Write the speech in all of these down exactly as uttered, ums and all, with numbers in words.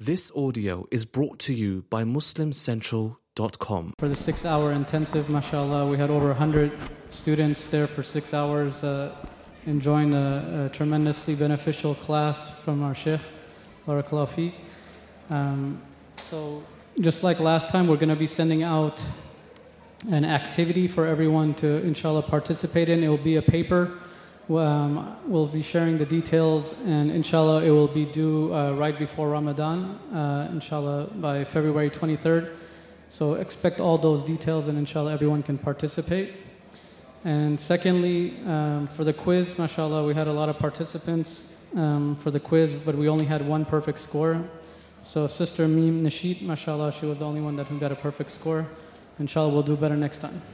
This audio is brought to you by Muslim Central dot com. For the six-hour intensive, mashallah, we had over one hundred students there for six hours uh, enjoying a, a tremendously beneficial class from our Sheikh, Barakallahu Feek. Um, so just like last time, we're going to be sending out an activity for everyone to, inshallah, participate in. It will be a paper. Um, we'll be sharing the details, and inshallah, it will be due uh, right before Ramadan, uh, inshallah, by February twenty-third. So expect all those details, and inshallah, everyone can participate. And secondly, um, for the quiz, mashallah, we had a lot of participants um, for the quiz, but we only had one perfect score. So Sister Meem Nasheed, mashallah, she was the only one that who got a perfect score. Inshallah, we'll do better next time.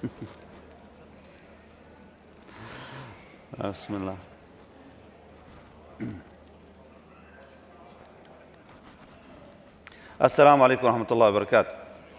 Bismillah. Assalamu alaikum wa rahmatullahi wa barakatuh.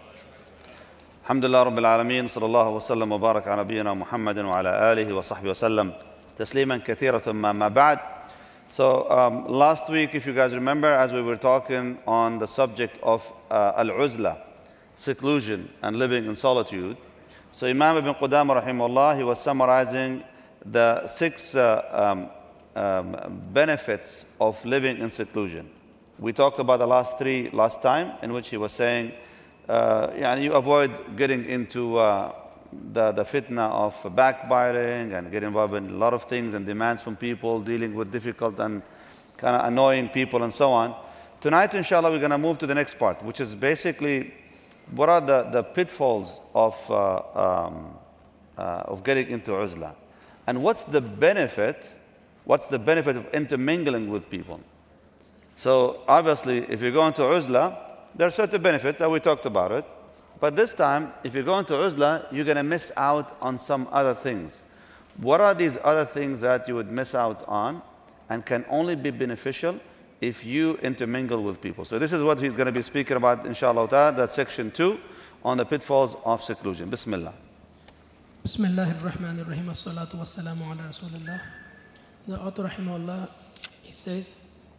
Alhamdulillah Rabbil Alameen, sallallahu wa sallam wa barak ala nabiyyina Muhammadin wa ala alihi wa sahbihi wa sallam. Tasliman kathira thumma ma ba'd. So um, last week, if you guys remember, as we were talking on the subject of uh, al-uzla, seclusion and living in solitude, so Imam Ibn Qudama rahimahullah, he was summarizing the six uh, um, um, benefits of living in seclusion. We talked about the last three last time, in which he was saying, uh, yeah, you avoid getting into uh, the, the fitna of backbiting and get involved in a lot of things and demands from people, dealing with difficult and kind of annoying people and so on. Tonight, inshallah, we're going to move to the next part, which is basically what are the, the pitfalls of, uh, um, uh, of getting into uzla. And what's the benefit, what's the benefit of intermingling with people? So obviously, if you go into uzla, there are certain benefits that we talked about it. But this time, if you go into uzla, you're going to miss out on some other things. What are these other things that you would miss out on and can only be beneficial if you intermingle with people? So this is what he's going to be speaking about, inshallah ta'ala. That's section two on the pitfalls of seclusion. Bismillah. Bismillah ar-Rahman ar-Rahim, as-salatu was-salamu ala Rasulullah. The author, rahimahullah, he says,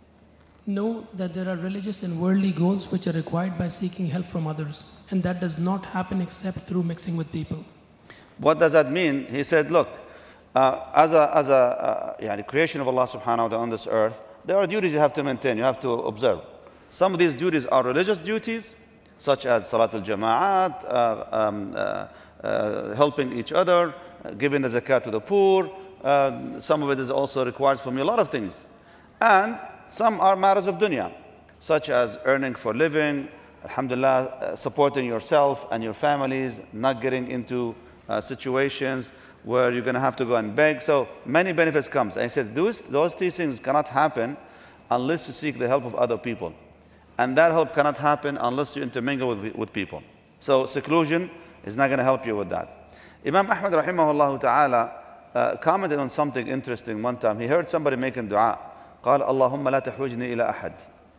know that there are religious and worldly goals which are required by seeking help from others, and that does not happen except through mixing with people. What does that mean? He said, look, uh, as a, as a uh, yeah, creation of Allah subhanahu wa ta'ala on this earth, there are duties you have to maintain, you have to observe. Some of these duties are religious duties, such as Salat al-Jama'at, uh, um, uh, Uh, helping each other, uh, giving the zakat to the poor. Uh, some of it is also required from you, a lot of things. And some are matters of dunya, such as earning for living, alhamdulillah, uh, supporting yourself and your families, not getting into uh, situations where you're going to have to go and beg. So many benefits comes. And he says those, those three things cannot happen unless you seek the help of other people. And that help cannot happen unless you intermingle with, with people. So seclusion is not going to help you with that. Imam Ahmad rahimahullah ta'ala uh, commented on something interesting one time. He heard somebody making dua. قال اللهم لا تحوجني إلى أحد.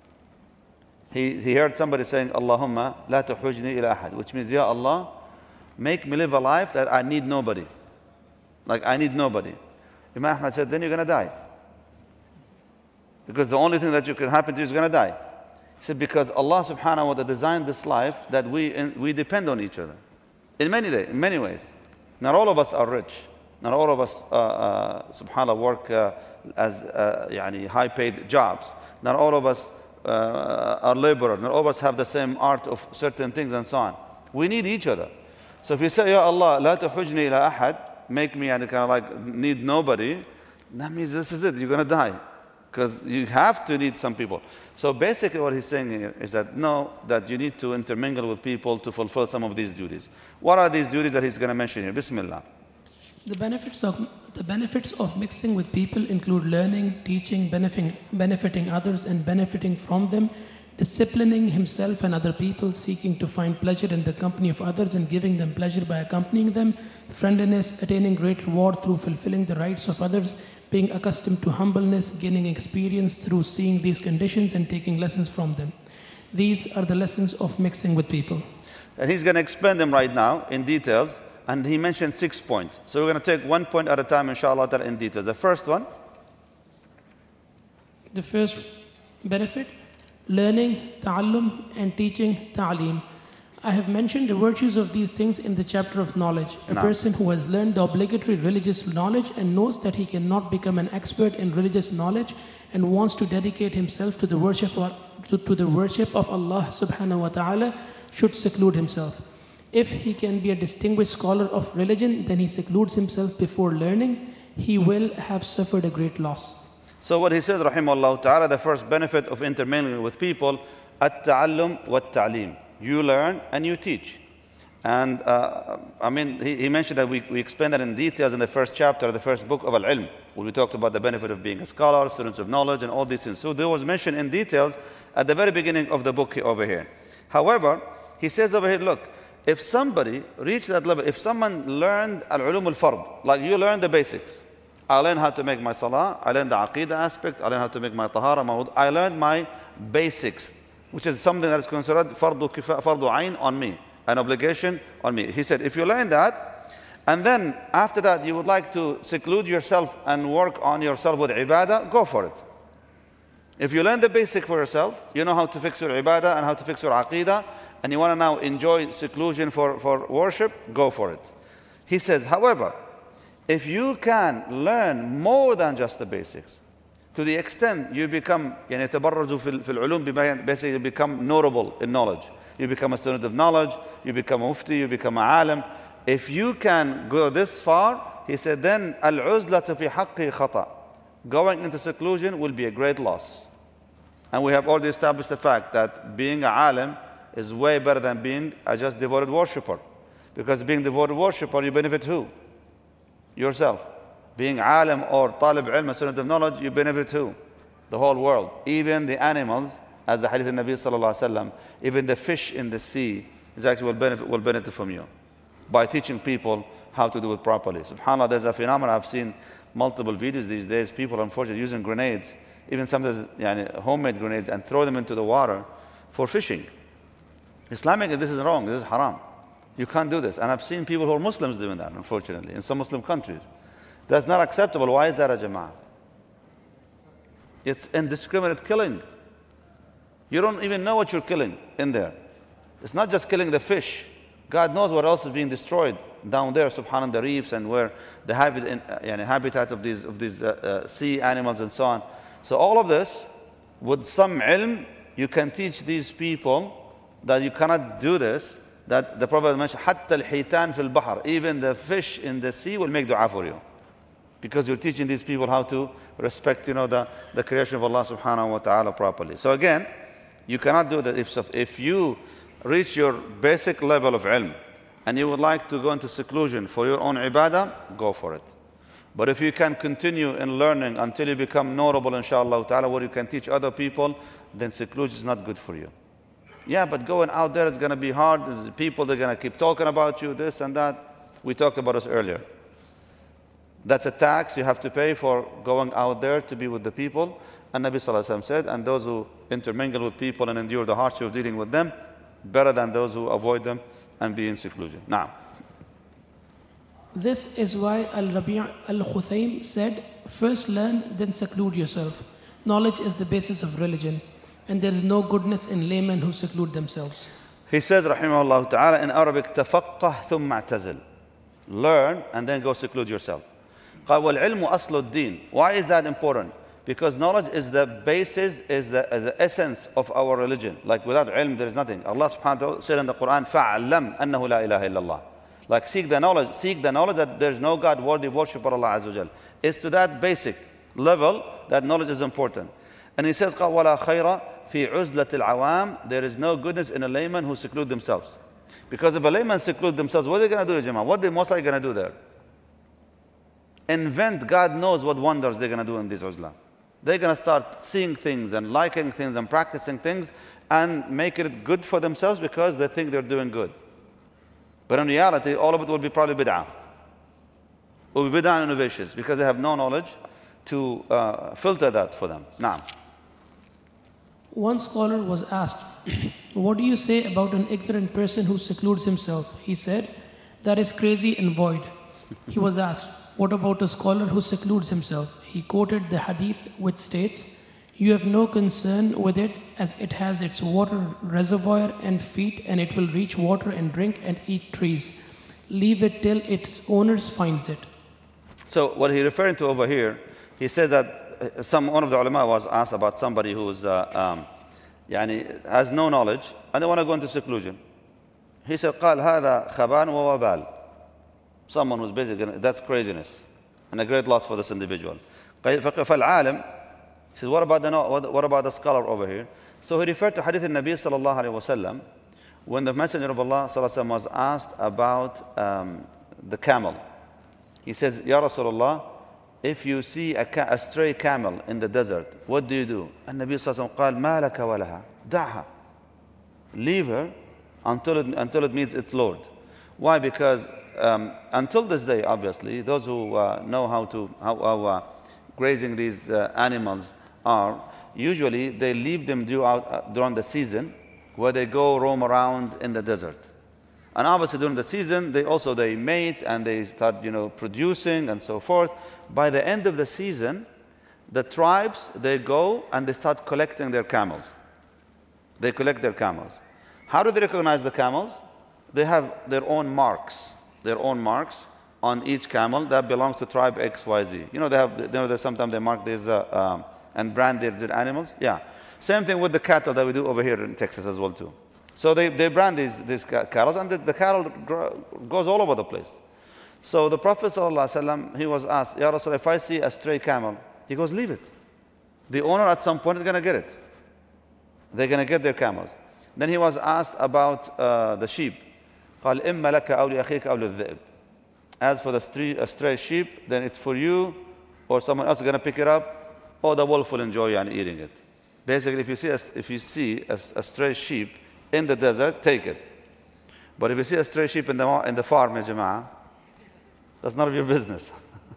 He, he heard somebody saying, Allahumma la tuhujni ila ahad, which means, Ya Allah, make me live a life that I need nobody. Like, I need nobody. Imam Ahmad said, then you're going to die. Because the only thing that you can happen to you is going to die. He said, because Allah subhanahu wa ta'ala designed this life that we, we depend on each other. In many, day, in many ways. Not all of us are rich. Not all of us, uh, uh, subhanAllah, work uh, as uh, yani high-paid jobs. Not all of us uh, are laborers. Not all of us have the same art of certain things and so on. We need each other. So if you say, Ya Allah, la tuhujni ila ahad, make me and kind of like need nobody, that means this is it, you're going to die. Because you have to need some people. So basically what he's saying here is that no, that you need to intermingle with people to fulfill some of these duties. What are these duties that he's going to mention here? Bismillah. The benefits of, the benefits of mixing with people include learning, teaching, benefiting, benefiting others and benefiting from them, disciplining himself and other people, seeking to find pleasure in the company of others and giving them pleasure by accompanying them, friendliness, attaining great reward through fulfilling the rights of others, being accustomed to humbleness, gaining experience through seeing these conditions and taking lessons from them. These are the lessons of mixing with people. And he's going to explain them right now in details, and he mentioned six points. So we're going to take one point at a time, inshallah, in detail. The first one? The first benefit, learning, ta'allum, and teaching, ta'aleem. I have mentioned the virtues of these things in the chapter of knowledge. A No. person who has learned the obligatory religious knowledge and knows that he cannot become an expert in religious knowledge and wants to dedicate himself to the worship of, to, to the worship of Allah subhanahu wa ta'ala should seclude himself. If he can be a distinguished scholar of religion, then he secludes himself before learning. He will have suffered a great loss. So what he says, rahimahullah ta'ala, the first benefit of intermingling with people, at-ta'allum wa-ta'aleem. You learn and you teach. And uh, I mean, he, he mentioned that we, we explained that in details in the first chapter, the first book of Al-Ilm, where we talked about the benefit of being a scholar, students of knowledge, and all these things. So there was mentioned in details at the very beginning of the book over here. However, he says over here, look, if somebody reached that level, if someone learned al-ulum al-fard, like you learn the basics, I learned how to make my salah, I learned the aqidah aspect, I learned how to make my tahara, my wudu, I learned my basics, which is something that is considered fardu kifa, fardu ayn on me, an obligation on me. He said, if you learn that, and then after that you would like to seclude yourself and work on yourself with ibadah, go for it. If you learn the basic for yourself, you know how to fix your ibadah and how to fix your aqidah, and you want to now enjoy seclusion for, for worship, go for it. He says, however, if you can learn more than just the basics, to the extent you become, يعني تبرز في في العلوم, basically you become notable in knowledge. You become a student of knowledge, you become a mufti, you become a alim. If you can go this far, he said, then al-uzlatu fi haqqi khata. Going into seclusion will be a great loss. And we have already established the fact that being a alim is way better than being a just devoted worshipper. Because being devoted worshipper, you benefit who? Yourself. Being alim or talib ilm, a student of knowledge, you benefit who? The whole world. Even the animals, as the hadith of Nabi sallallahu alaihi wasallam, even the fish in the sea is actually will benefit, will benefit from you by teaching people how to do it properly. SubhanAllah, there's a phenomenon. I've seen multiple videos these days. People, unfortunately, using grenades, even sometimes yani, homemade grenades, and throw them into the water for fishing. Islamically, this is wrong. This is haram. You can't do this. And I've seen people who are Muslims doing that, unfortunately, in some Muslim countries. That's not acceptable. Why is that, a jama'ah? It's indiscriminate killing. You don't even know what you're killing in there. It's not just killing the fish. God knows what else is being destroyed down there, subhanAllah, the reefs and where the habit, uh, yani habitat of these, of these uh, uh, sea animals and so on. So all of this, with some ilm, you can teach these people that you cannot do this, that the Prophet mentioned, حَتَّى الْحِيتَانِ فِي الْبَحْرِ. Even the fish in the sea will make dua for you. Because you're teaching these people how to respect, you know, the, the creation of Allah subhanahu wa ta'ala properly. So again, you cannot do that. If, if you reach your basic level of ilm and you would like to go into seclusion for your own ibadah, go for it. But if you can continue in learning until you become notable, inshallah ta'ala, where you can teach other people, then seclusion is not good for you. Yeah, but going out there is going to be hard. There's people, they're going to keep talking about you, this and that. We talked about this earlier. That's a tax you have to pay for going out there to be with the people. And Nabi Sallallahu Alaihi Wasallam said, and those who intermingle with people and endure the hardship of dealing with them, better than those who avoid them and be in seclusion. Now, this is why Al-Rabi' Al-Khuthaym said, first learn, then seclude yourself. Knowledge is the basis of religion, and there is no goodness in laymen who seclude themselves. He says, rahimahullah ta'ala, in Arabic, تفقه ثم اعتزل. Learn and then go seclude yourself. قال والعلم أصل الدين. Why is that important? Because knowledge is the basis, is the, uh, the essence of our religion. Like without ilm, there is nothing. Allah subhanahu wa ta'ala said in the Quran, فَعَلَّمْ أَنَّهُ لَا إِلَهَ إِلَّا اللَّهِ. Like seek the knowledge, seek the knowledge that there is no God worthy of worship but Allah Azza wa Jal. It's to that basic level that knowledge is important. And he says, قال وَلَا خَيْرَ فِي عُزْلَةِ الْعَوَامِ. There is no goodness in a layman who seclude themselves. Because if a layman seclude themselves, what are they going to do, Jama'ah? What are they most likely going to do there? Invent, God knows what wonders they're going to do in this uzla. They're going to start seeing things and liking things and practicing things and making it good for themselves because they think they're doing good. But in reality, all of it will be probably bid'ah. It will be bid'ah and innovations because they have no knowledge to uh, filter that for them. Now, one scholar was asked, what do you say about an ignorant person who secludes himself? He said, that is crazy and void. He was asked, what about a scholar who secludes himself? He quoted the hadith which states, You have no concern with it, as it has its water reservoir and feet, and it will reach water and drink and eat trees. Leave it till its owners finds it. So what he's referring to over here, he said that some one of the ulama was asked about somebody who's uh, um, يعني has no knowledge and they want to go into seclusion. He said, قال هذا خبان ووبال. Someone who's basically, that's craziness and a great loss for this individual. فالعالم, he said, what about the what about the scholar over here? So he referred to hadith al-Nabi sallallahu alayhi wa sallam when the Messenger of Allah sallallahu alayhi wa sallam was asked about um, the camel. He says, Ya Rasulullah, if you see a, a stray camel in the desert, what do you do? And Nabi sallallahu alayhi wa sallam قال ما لك ولها دعها. Leave her until it, until it meets its Lord. Why? Because um, until this day, obviously, those who uh, know how to how, how uh, grazing these uh, animals are, usually they leave them throughout, uh, during the season, where they go roam around in the desert. And obviously during the season, they also they mate and they start, you know, producing and so forth. By the end of the season, the tribes, they go and they start collecting their camels. They collect their camels. How do they recognize the camels? They have their own marks, their own marks on each camel that belongs to tribe X Y Z. You know, they have, you know, sometimes they mark these uh, um, and brand their, their animals. Yeah. Same thing with the cattle that we do over here in Texas as well too. So they, they brand these, these cattle, and the, the cattle goes all over the place. So the Prophet ﷺ, he was asked, Ya Rasul, if I see a stray camel, he goes, leave it. The owner at some point is going to get it. They're going to get their camels. Then he was asked about uh, the sheep. قال إما لك أو لأخيك أو للذئب. As for the stray, a stray sheep, then it's for you, or someone else is going to pick it up, or the wolf will enjoy and eating it. Basically, if you see a, if you see a, a stray sheep in the desert, take it. But if you see a stray sheep in the in the farm, ya jama'ah, that's none of your business.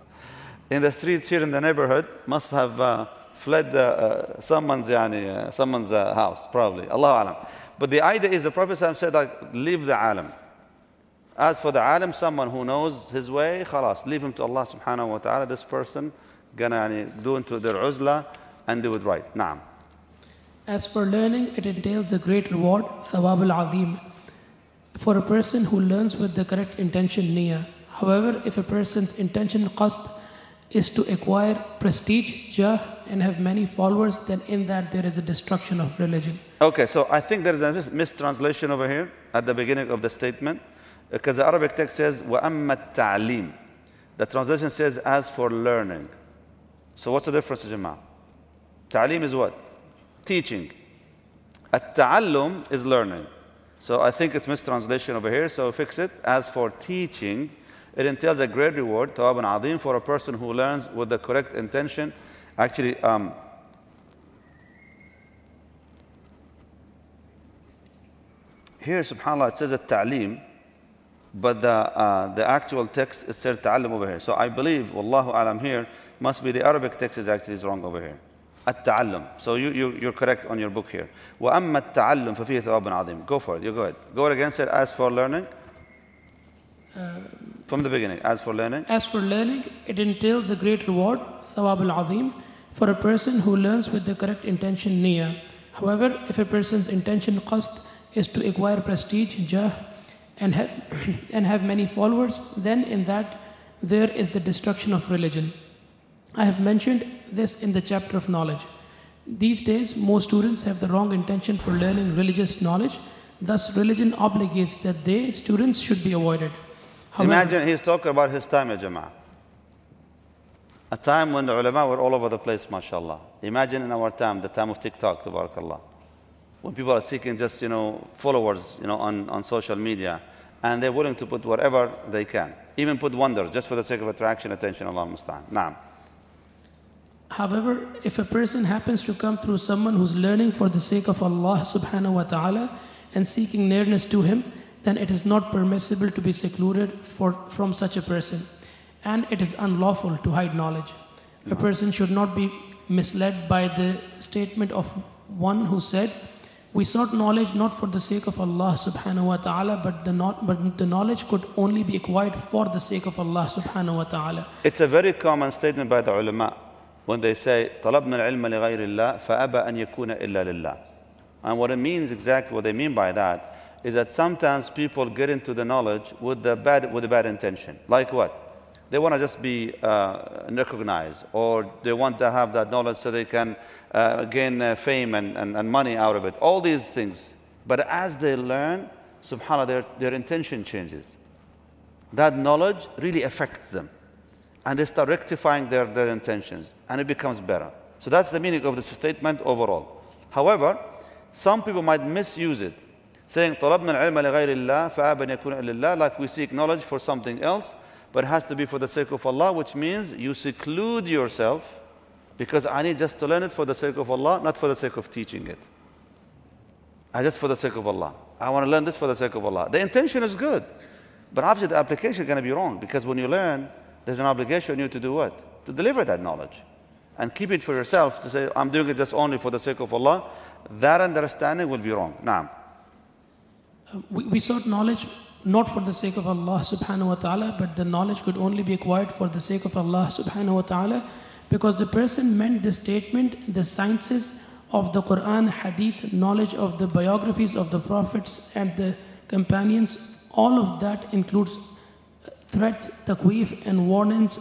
In the streets here in the neighborhood, must have uh, fled uh, uh, someone's yani, uh, someone's uh, house, probably. Allahu alam. But the idea is the Prophet said that leave the alim. As for the alim, someone who knows his way, khalas, leave him to Allah subhanahu wa ta'ala. This person gonna yani, do into their uzla and do it right. Naam. As for learning, it entails a great reward, thawab al-azim, for a person who learns with the correct intention, niyyah. However, if a person's intention, qasd, is to acquire prestige, jah, and have many followers, then in that there is a destruction of religion. Okay, so I think there is a mistranslation over here at the beginning of the statement, because the Arabic text says, وَأَمَّا التَّعْلِيمِ. The translation says, as for learning. So what's the difference, Jama'ah? Ta'lim is what? Teaching. At-ta'allum is learning. So I think it's mistranslation over here, so fix it. As for teaching, it entails a great reward, thawab and azim, for a person who learns with the correct intention. Actually, um, here, subhanAllah, it says at-ta'lim, but the, uh, the actual text is said ta'allum over here. So I believe, wallahu alam, here must be the Arabic text is actually is wrong over here. At-ta'allum. So you, you, you're correct on your book here. وَأَمَّا التَّعَلُّمْ فَفِيهِ ثَوَابٌ عَظِيمٌ. Go for it. You go ahead. Go ahead again. Say, as for learning. Uh, From the beginning. As for learning. As for learning, it entails a great reward, thawab al-azim, for a person who learns with the correct intention, niyyah. However, if a person's intention, qasd, is to acquire prestige, jah, and have, and have many followers, then in that there is the destruction of religion. I have mentioned this in the chapter of knowledge. These days, most students have the wrong intention for learning religious knowledge. Thus, religion obligates that they, students, should be avoided. However, imagine he's talking about his time, ya Jama'ah. A time when the ulama were all over the place, mashallah. Imagine in our time, the time of TikTok, tabarakallah. When people are seeking just, you know, followers, you know, on, on social media, and they're willing to put whatever they can. Even put wonders, just for the sake of attraction, attention, Allah musta'an. Naam. However, if a person happens to come through someone who's learning for the sake of Allah subhanahu wa ta'ala and seeking nearness to him, then it is not permissible to be secluded for, from such a person. And it is unlawful to hide knowledge. A person should not be misled by the statement of one who said, we sought knowledge not for the sake of Allah subhanahu wa ta'ala, but the, not, but the knowledge could only be acquired for the sake of Allah subhanahu wa ta'ala. It's a very common statement by the ulama. when they say طلبنا العلم لغير الله فأبى أن يكون إلا لله. And what it means, exactly what they mean by that, is that sometimes people get into the knowledge with the bad, with a bad intention. Like what? They want to just be uh, recognized, or they want to have that knowledge so they can uh, gain uh, fame and, and, and money out of it. All these things. But as they learn, subhanAllah, their, their intention changes. That knowledge really affects them. And they start rectifying their, their intentions, and it becomes better. So that's the meaning of this statement overall. However, some people might misuse it, saying طلبنا العلم لغير الله فأبى أن يكون إلا الله, like we seek knowledge for something else, but it has to be for the sake of Allah, which means you seclude yourself because I need just to learn it for the sake of Allah, not for the sake of teaching it. I just for the sake of Allah. I want to learn this for the sake of Allah. The intention is good, but obviously the application is going to be wrong, because when you learn, there's an obligation on you to do what? To deliver that knowledge. And keep it for yourself, to say, I'm doing it just only for the sake of Allah. That understanding will be wrong. Naam. Uh, we, we sought knowledge not for the sake of Allah subhanahu wa ta'ala, but the knowledge could only be acquired for the sake of Allah subhanahu wa ta'ala, because the person meant the statement, the sciences of the Quran, Hadith, knowledge of the biographies of the prophets and the companions. All of that includes threats, taqweef, and warnings,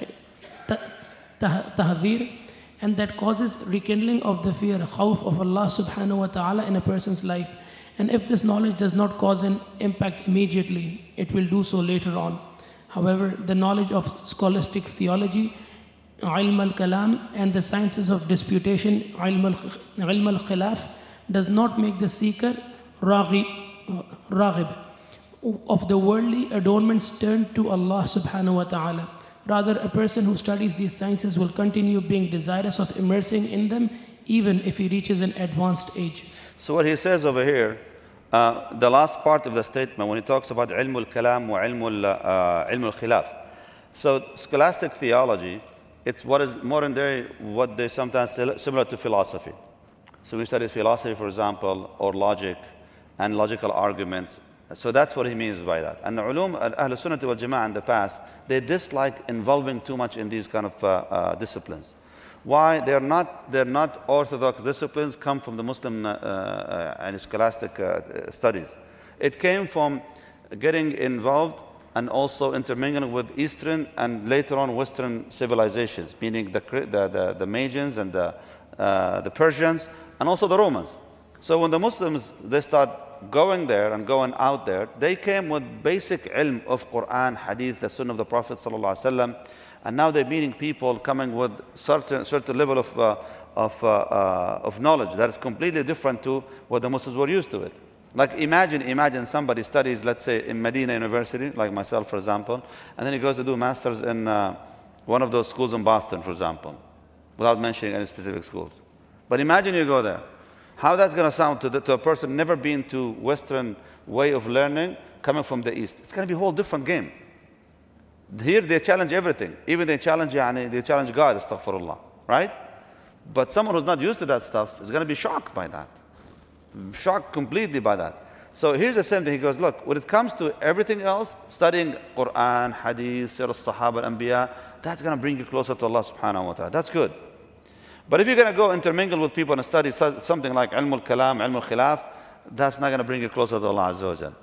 tahdhir, and that causes rekindling of the fear, khawf of Allah subhanahu wa ta'ala in a person's life. And if this knowledge does not cause an impact immediately, it will do so later on. However, the knowledge of scholastic theology, ilm al-kalam, and the sciences of disputation, ilm al-khilaf, does not make the seeker raghib, raghib of the worldly adornments turned to Allah subhanahu wa ta'ala. Rather, a person who studies these sciences will continue being desirous of immersing in them, even if he reaches an advanced age. So what he says over here, uh, the last part of the statement, when he talks about ilm al-kalam wa ilm al-khilaf. So scholastic theology, it's what is modern day, what they sometimes say, similar to philosophy. So we study philosophy, for example, or logic and logical arguments. So that's what he means by that. And the ulum, Ahlul Sunnah wal Jama'ah in the past, they dislike involving too much in these kind of uh, uh, disciplines. Why? They're not, they're not orthodox disciplines, come from the Muslim uh, uh, and scholastic uh, studies. It came from getting involved and also intermingling with Eastern and later on Western civilizations, meaning the, the, the, the Magians and the, uh, the Persians and also the Romans. So when the Muslims, they start going there and going out there, they came with basic ilm of Quran, Hadith, the Sunnah of the Prophet sallallahu alaihi wasallam, and now they're meeting people coming with certain certain level of uh, of uh, uh, of knowledge that is completely different to what the Muslims were used to it. Like imagine imagine somebody studies, let's say, in Medina University, like myself, for example, and then he goes to do masters in uh, one of those schools in Boston, for example, without mentioning any specific schools. But imagine you go there. How that's going to sound to, the, to a person never been to Western way of learning, coming from the East. It's going to be a whole different game. Here they challenge everything. Even they challenge, yani, they challenge God, astaghfirullah, right? But someone who's not used to that stuff is going to be shocked by that. Shocked completely by that. So here's the same thing. He goes, look, when it comes to everything else, studying Quran, Hadith, Sirah al-Sahaba, al-Anbiya, that's going to bring you closer to Allah subhanahu wa ta'ala. That's good. But if you're going to go intermingle with people and study something like ilm al-kalam, ilm al-khilaf, that's not going to bring you closer to Allah Azza wa Jal.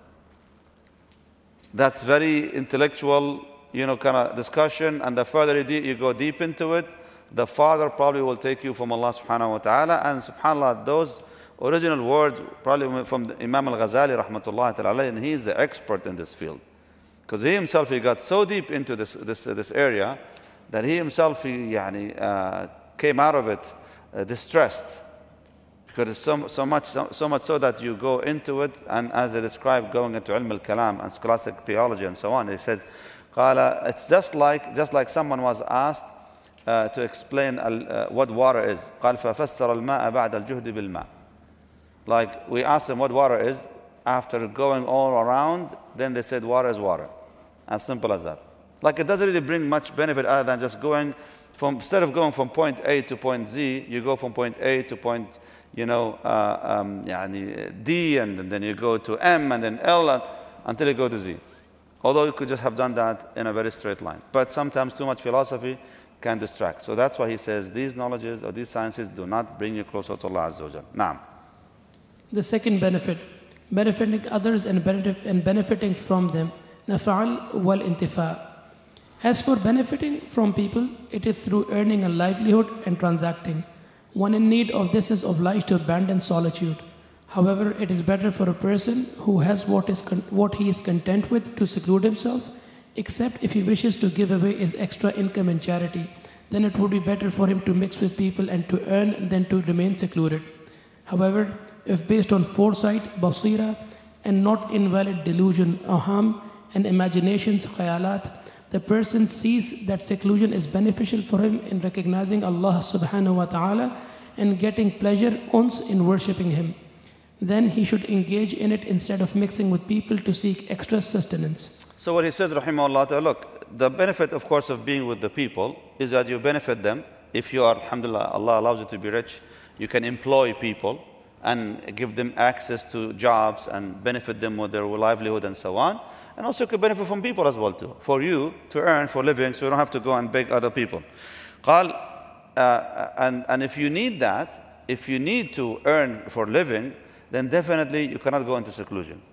That's very intellectual, you know, kind of discussion, and the further you, you go deep into it, the farther probably will take you from Allah subhanahu wa ta'ala. And subhanAllah, those original words probably from Imam al-Ghazali rahmatullahi ta'ala, and he is the expert in this field. Because he himself, he got so deep into this, this, uh, this area that he himself, he, yani, uh, came out of it uh, distressed, because it's so, so much so, so much so that you go into it, and as they describe going into ilm al-kalam and scholastic theology and so on, he says, Qala, it's just like just like someone was asked uh, to explain uh, what water is. قال ففسر الماء بعد الجهد بالماء. Like we asked them what water is, after going all around, then they said water is water. As simple as that. Like it doesn't really bring much benefit other than just going from, instead of going from point A to point Z, you go from point A to point, you know, uh, um, يعني D, and, and then you go to M, and then L, and, until you go to Z. Although you could just have done that in a very straight line. But sometimes too much philosophy can distract. So that's why he says these knowledges or these sciences do not bring you closer to Allah Azza wa Jal. Naam. The second benefit, benefiting others and, benefit, and benefiting from them. Nafa'al wal intifa. As for benefiting from people, it is through earning a livelihood and transacting. One in need of this is obliged to abandon solitude. However, it is better for a person who has what, is con- what he is content with to seclude himself, except if he wishes to give away his extra income in charity. Then it would be better for him to mix with people and to earn than to remain secluded. However, if based on foresight, basira, and not invalid delusion, aham, and imaginations, khayalat, the person sees that seclusion is beneficial for him in recognizing Allah subhanahu wa ta'ala and getting pleasure ons in worshipping Him. Then he should engage in it instead of mixing with people to seek extra sustenance. So what he says, rahimahullah ta'ala, look, the benefit, of course, of being with the people is that you benefit them. If you are, alhamdulillah, Allah allows you to be rich, you can employ people and give them access to jobs and benefit them with their livelihood and so on. And also you can benefit from people as well too, for you to earn for living, so you don't have to go and beg other people. قال, uh, and, and if you need that, if you need to earn for living, then definitely you cannot go into seclusion.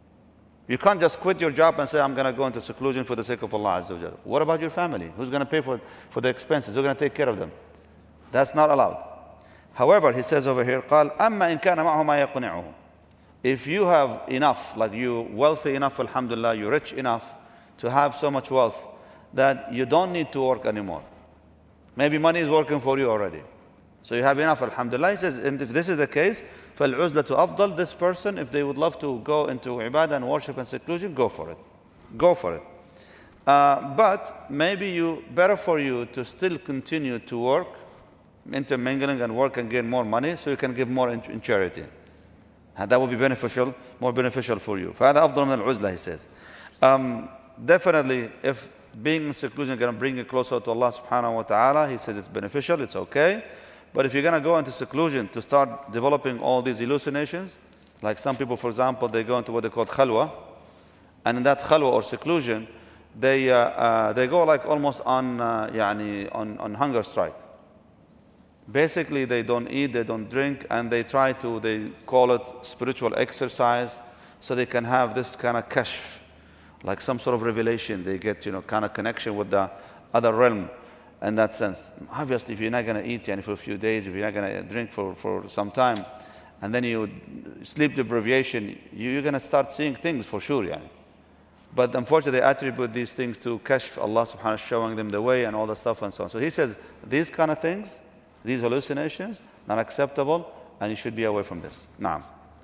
You can't just quit your job and say, I'm going to go into seclusion for the sake of Allah Azza wa Jalla. What about your family? Who's going to pay for, for the expenses? Who's going to take care of them? That's not allowed. However, he says over here, قال, أما إن كان معه ما يقنعه. If you have enough, like you wealthy enough, alhamdulillah, you're rich enough to have so much wealth that you don't need to work anymore. Maybe money is working for you already. So you have enough, alhamdulillah. He says, and if this is the case, فَالْعُزْلَةُ أَفْضَلُ. This person, if they would love to go into ibadah and worship and seclusion, go for it. Go for it. Uh, but maybe you better for you to still continue to work, intermingling and work and gain more money so you can give more in, in charity. And that will be beneficial, more beneficial for you. فَهَذَا أَفْضَلُ مِنَ الْعُزْلَةِ, he says. Um, definitely, if being in seclusion is going to bring you closer to Allah subhanahu wa ta'ala, he says it's beneficial, it's okay. But if you're going to go into seclusion to start developing all these hallucinations, like some people, for example, they go into what they call khalwa, and in that khalwa or seclusion, they, uh, uh, they go like almost on, uh, yani on, on hunger strike. Basically, they don't eat, they don't drink, and they try to, they call it spiritual exercise, so they can have this kind of kashf, like some sort of revelation. They get, you know, kind of connection with the other realm in that sense. Obviously, if you're not going to eat yani, for a few days, if you're not going to drink for, for some time, and then you sleep deprivation, you, you're going to start seeing things for sure. Yani. But unfortunately, they attribute these things to kashf, Allah subhanahu wa ta'ala showing them the way and all the stuff and so on. So he says, these kind of things, these hallucinations, not acceptable, and you should be away from this. Naam.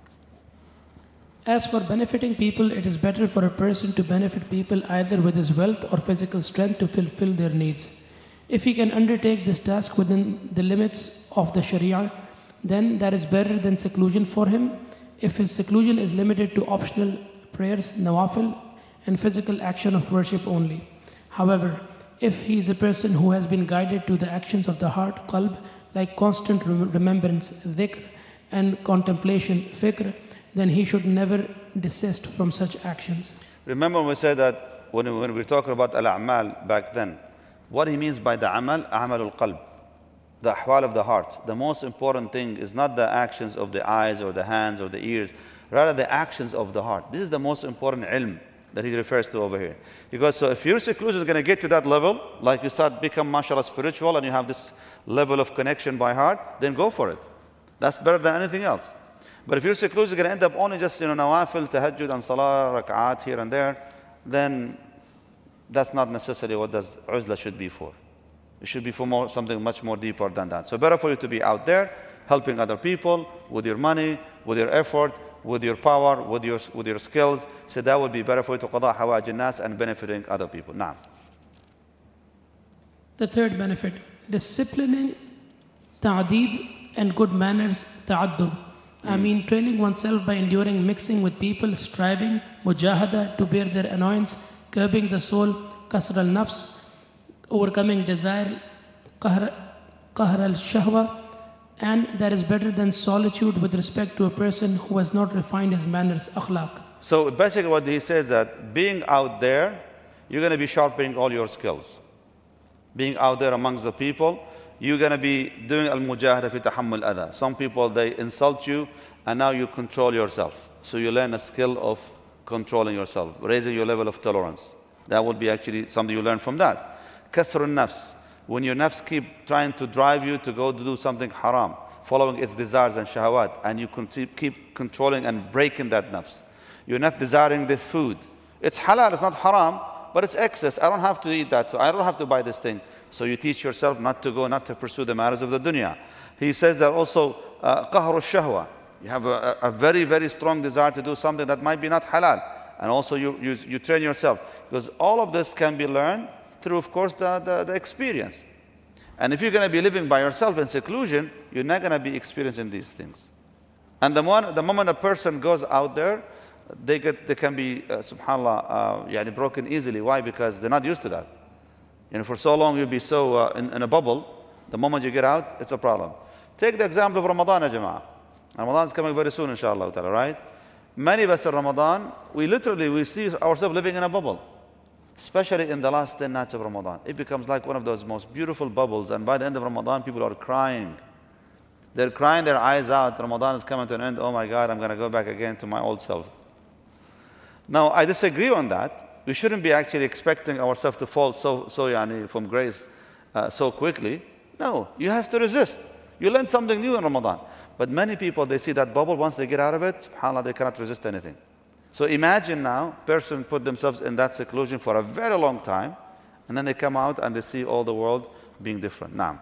As for benefiting people, it is better for a person to benefit people either with his wealth or physical strength to fulfill their needs. If he can undertake this task within the limits of the Sharia, then that is better than seclusion for him. If his seclusion is limited to optional prayers, nawafil, and physical action of worship only. However, if he is a person who has been guided to the actions of the heart, qalb, like constant remembrance, dhikr, and contemplation, fikr, then he should never desist from such actions. Remember we said that when we, when we were talking about al-a'mal back then, what he means by the amal, amal al-qalb, the ahwal of the heart. The most important thing is not the actions of the eyes or the hands or the ears, rather the actions of the heart. This is the most important ilm that he refers to over here. Because so if your seclusion is going to get to that level, like you start become mashallah spiritual and you have this level of connection by heart, then go for it. That's better than anything else. But if your seclusion is going to end up only just, you know, nawafil, tahajjud and salah, rak'at here and there, then that's not necessarily what does uzla should be for. It should be for more, something much more deeper than that. So better for you to be out there, helping other people with your money, with your effort, with your power, with your, with your skills. So that would be better for you to qada hawaj al-nas and benefiting other people. Now. The third benefit, disciplining, ta'deeb, and good manners, ta'addub. I mean, training oneself by enduring mixing with people, striving, mujahada, to bear their annoyance, curbing the soul, kasr al-nafs, overcoming desire, qahr al-shahwa, and that is better than solitude with respect to a person who has not refined his manners, akhlaq. So basically what he says that being out there, you're going to be sharpening all your skills. being out there amongst the people, you're going to be doing al-mujahada fi tahammul adha. Some people, they insult you, and now you control yourself. So you learn a skill of controlling yourself, raising your level of tolerance. That would be actually something you learn from that. Kasrun nafs. When your nafs keep trying to drive you to go to do something haram, following its desires and shahawat, and you keep controlling and breaking that nafs. Your nafs desiring this food. It's halal, it's not haram, but it's excess. I don't have to eat that. So I don't have to buy this thing. So you teach yourself not to go, not to pursue the matters of the dunya. He says that also, qahru shahwa. You have a, a very, very strong desire to do something that might be not halal. And also you, you, you train yourself. Because all of this can be learned through, of course, the, the, the experience. And if you're going to be living by yourself in seclusion, you're not going to be experiencing these things. And the, one, the moment a person goes out there, they, get, they can be, uh, subhanAllah, uh, yani broken easily. Why? Because they're not used to that. You know, for so long you'll be so uh, in, in a bubble. The moment you get out, it's a problem. Take the example of Ramadan, ya Jama'ah. Ramadan is coming very soon, inshallah ta'ala, right? Many of us in Ramadan, we literally, we see ourselves living in a bubble. Especially in the last ten nights of Ramadan. It becomes like one of those most beautiful bubbles, and by the end of Ramadan, people are crying. They're crying their eyes out. Ramadan is coming to an end. Oh my God, I'm going to go back again to my old self. Now, I disagree on that. We shouldn't be actually expecting ourselves to fall so, so yani, from grace uh, so quickly. No, you have to resist. You learn something new in Ramadan. But many people, they see that bubble. Once they get out of it, subhanAllah, they cannot resist anything. So imagine now, person put themselves in that seclusion for a very long time, and then they come out and they see all the world being different. Now,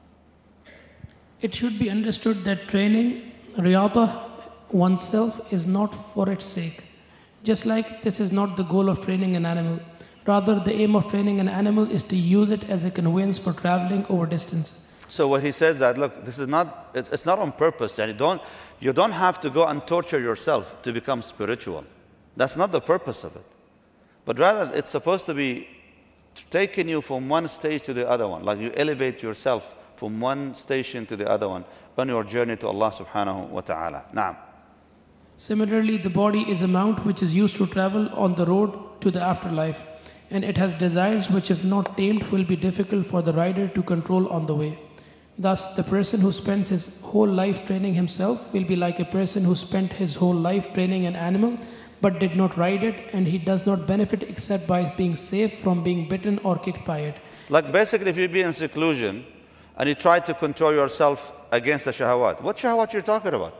it should be understood that training, riyadha, oneself is not for its sake. Just like this is not the goal of training an animal. Rather, the aim of training an animal is to use it as a conveyance for traveling over distance. So what he says that, look, this is not, it's, it's not on purpose. And you don't, you don't have to go and torture yourself to become spiritual. That's not the purpose of it. But rather, it's supposed to be taking you from one stage to the other one. Like you elevate yourself from one station to the other one on your journey to Allah subhanahu wa ta'ala. Naam. Similarly, the body is a mount which is used to travel on the road to the afterlife. And it has desires which, if not tamed, will be difficult for the rider to control on the way. Thus, the person who spends his whole life training himself will be like a person who spent his whole life training an animal but did not ride it, and he does not benefit except by being safe from being bitten or kicked by it. Like basically, if you be in seclusion and you try to control yourself against the shahawat, what shahawat you're talking about?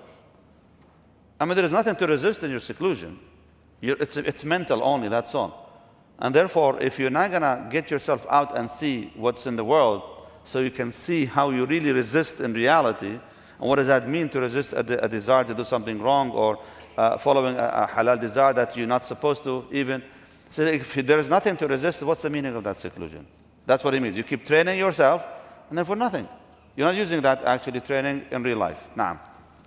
I mean, there is nothing to resist in your seclusion. You're, it's, it's mental only, that's all. And therefore, if you're not going to get yourself out and see what's in the world, so you can see how you really resist in reality, and what does that mean to resist a, de a desire to do something wrong, or uh, following a, a halal desire that you're not supposed to even. So if there is nothing to resist, what's the meaning of that seclusion? That's what it means. You keep training yourself, and then for nothing. You're not using that actually training in real life. Naam.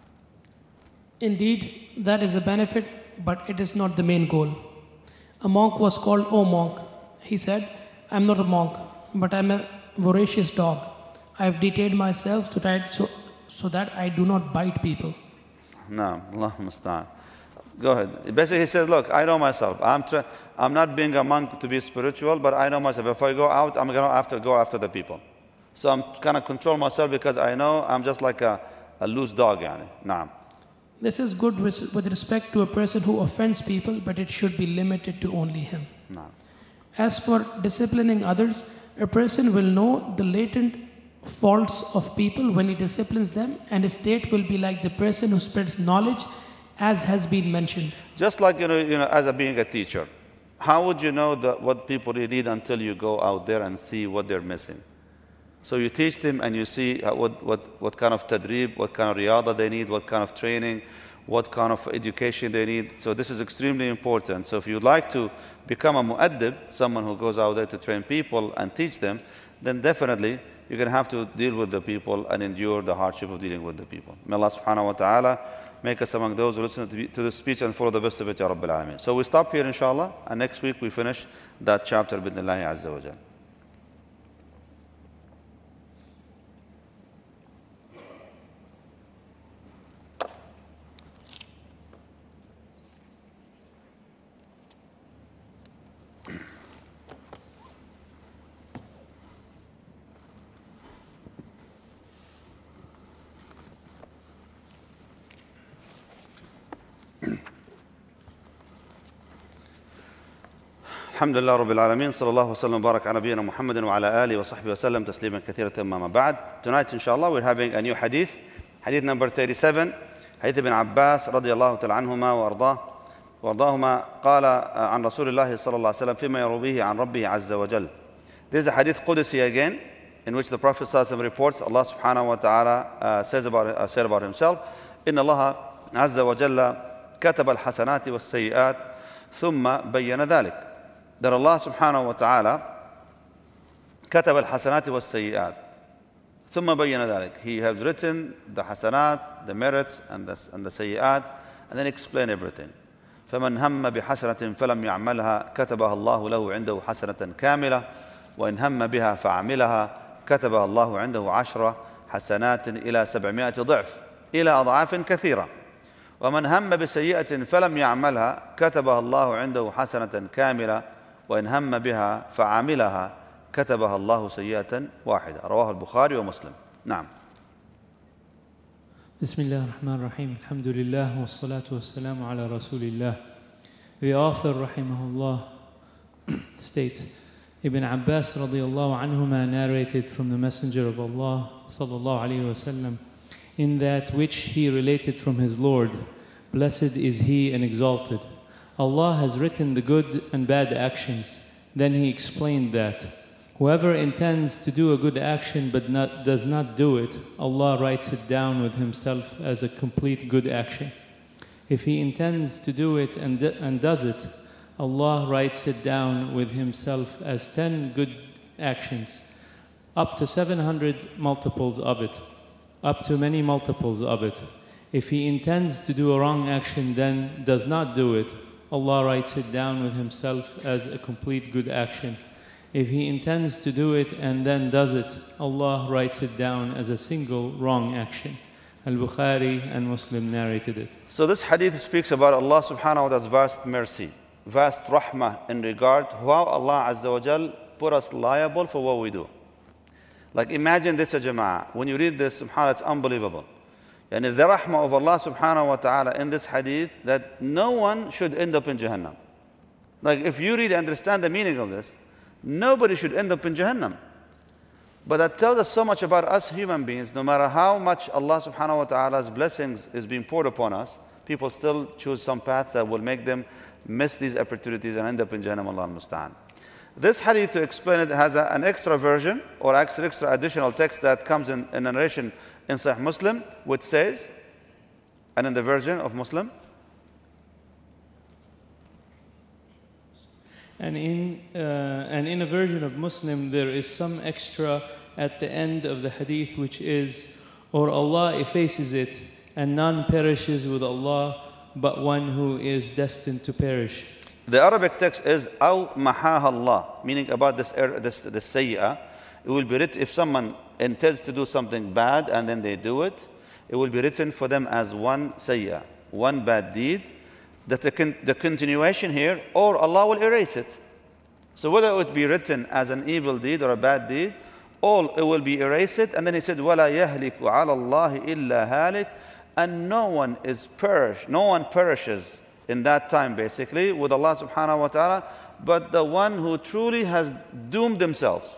Indeed, that is a benefit, but it is not the main goal. A monk was called, "O monk." He said, "I'm not a monk, but I'm a voracious dog. I have detained myself to try so, so that I do not bite people." No, Allah musta'an. Go ahead. Basically, he says, look, I know myself. I'm, I'm not being a monk to be spiritual, but I know myself. If I go out, I'm going to have to go after the people. So I'm kind of control myself because I know I'm just like a, a loose dog. Yani. Naam. This is good with respect to a person who offends people, but it should be limited to only him. Naam. As for disciplining others, a person will know the latent faults of people when he disciplines them, and his state will be like the person who spreads knowledge, as has been mentioned. Just like, you know, you know, as a being a teacher, how would you know the, what people really need until you go out there and see what they're missing? So you teach them and you see what, what, what kind of tadrib, what kind of riyada they need, what kind of training, what kind of education they need. So this is extremely important. So if you'd like to become a mu'addib, someone who goes out there to train people and teach them, then definitely you're going to have to deal with the people and endure the hardship of dealing with the people. May Allah subhanahu wa ta'ala make us among those who listen to, to the speech and follow the best of it, Ya Rabbil Alameen. So we stop here, inshallah, and next week we finish that chapter, bidnillahi azza wa jal. الحمد لله رب العالمين صلى الله وسلم وبارك على نبينا محمد وعلى آله وصحبه وسلم تسليما كثيرا أما بعد. Tonight inshallah we're having a new hadith, hadith number thirty-seven, hadith ibn Abbas رضي الله تعالى عنهما وأرضاه وأرضاهما قال عن رسول الله صلى الله عليه وسلم فيما يرويه عن ربه عز وجل. This is a hadith Qudsi again, in which the Prophet صلى الله عليه وسلم reports Allah subhanahu wa ta'ala uh, says about, uh, said about himself, إن الله عز وجل كتب الحسنات والسيئات ثم بين ذلك. That Allah subhanahu wa ta'ala كتب الحسنات والسيئات ثم بين ذلك. He has written the hasanat, the merits, and the, and the sayyat, and then explain everything. فمن هم بحسنة فلم يعملها كتبها الله له عنده حسنة كاملة وإن هم بها فعملها كتبها الله عنده عشر حسنات إلى سبعمائة ضعف إلى أضعاف كثيرة. ومن هم بسيئة فلم يعملها كتبها الله عنده حسنة كاملة وإن هم بها فعملها كتبها الله سيئة واحدة. رواه البخاري ومسلم. نعم. بسم الله الرحمن الرحيم. الحمد لله والصلاة والسلام على رسول الله. The author rahimahullah states, Ibn Abbas radiyallahu anhuma narrated from the Messenger of Allah sallallahu alayhi wa sallam in that which he related from his Lord, blessed is he and exalted. Allah has written the good and bad actions. Then he explained that whoever intends to do a good action but not, does not do it, Allah writes it down with himself as a complete good action. If he intends to do it and, and does it, Allah writes it down with himself as ten good actions, up to seven hundred multiples of it, up to many multiples of it. If he intends to do a wrong action then does not do it, Allah writes it down with himself as a complete good action. If he intends to do it and then does it, Allah writes it down as a single wrong action. Al-Bukhari and Muslim narrated it. So this hadith speaks about Allah subhanahu wa ta'ala's vast mercy, vast rahmah in regard to how Allah Azza wa Jal put us liable for what we do. Like imagine this, ya jama'ah. When you read this, subhanAllah, it's unbelievable. And the rahmah of Allah subhanahu wa ta'ala in this hadith, that no one should end up in Jahannam. Like if you really understand the meaning of this, nobody should end up in Jahannam. But that tells us so much about us human beings. No matter how much Allah subhanahu wa ta'ala's blessings is being poured upon us, people still choose some paths that will make them miss these opportunities and end up in Jahannam, Allah al-Musta'an. This hadith, to explain it, has a, an extra version or extra, extra additional text that comes in, in a narration in Sahih Muslim, which says, and in the version of Muslim, And in, uh, and in a version of Muslim, there is some extra at the end of the hadith, which is, or Allah effaces it, and none perishes with Allah, but one who is destined to perish. The Arabic text is, أَوْ مَحَاهَا اللَّهِ, meaning about this, this, this sayyah. It will be written, if someone intends to do something bad and then they do it, it will be written for them as one sayyah, one bad deed. That the, con the continuation here, or Allah will erase it. So whether it would be written as an evil deed or a bad deed, all it will be erased. And then he said, وَلَا يَهْلِكُ عَلَى اللَّهِ إِلَّا هَالِكُ, and no one is perished, no one perishes in that time basically with Allah subhanahu wa ta'ala, but the one who truly has doomed themselves.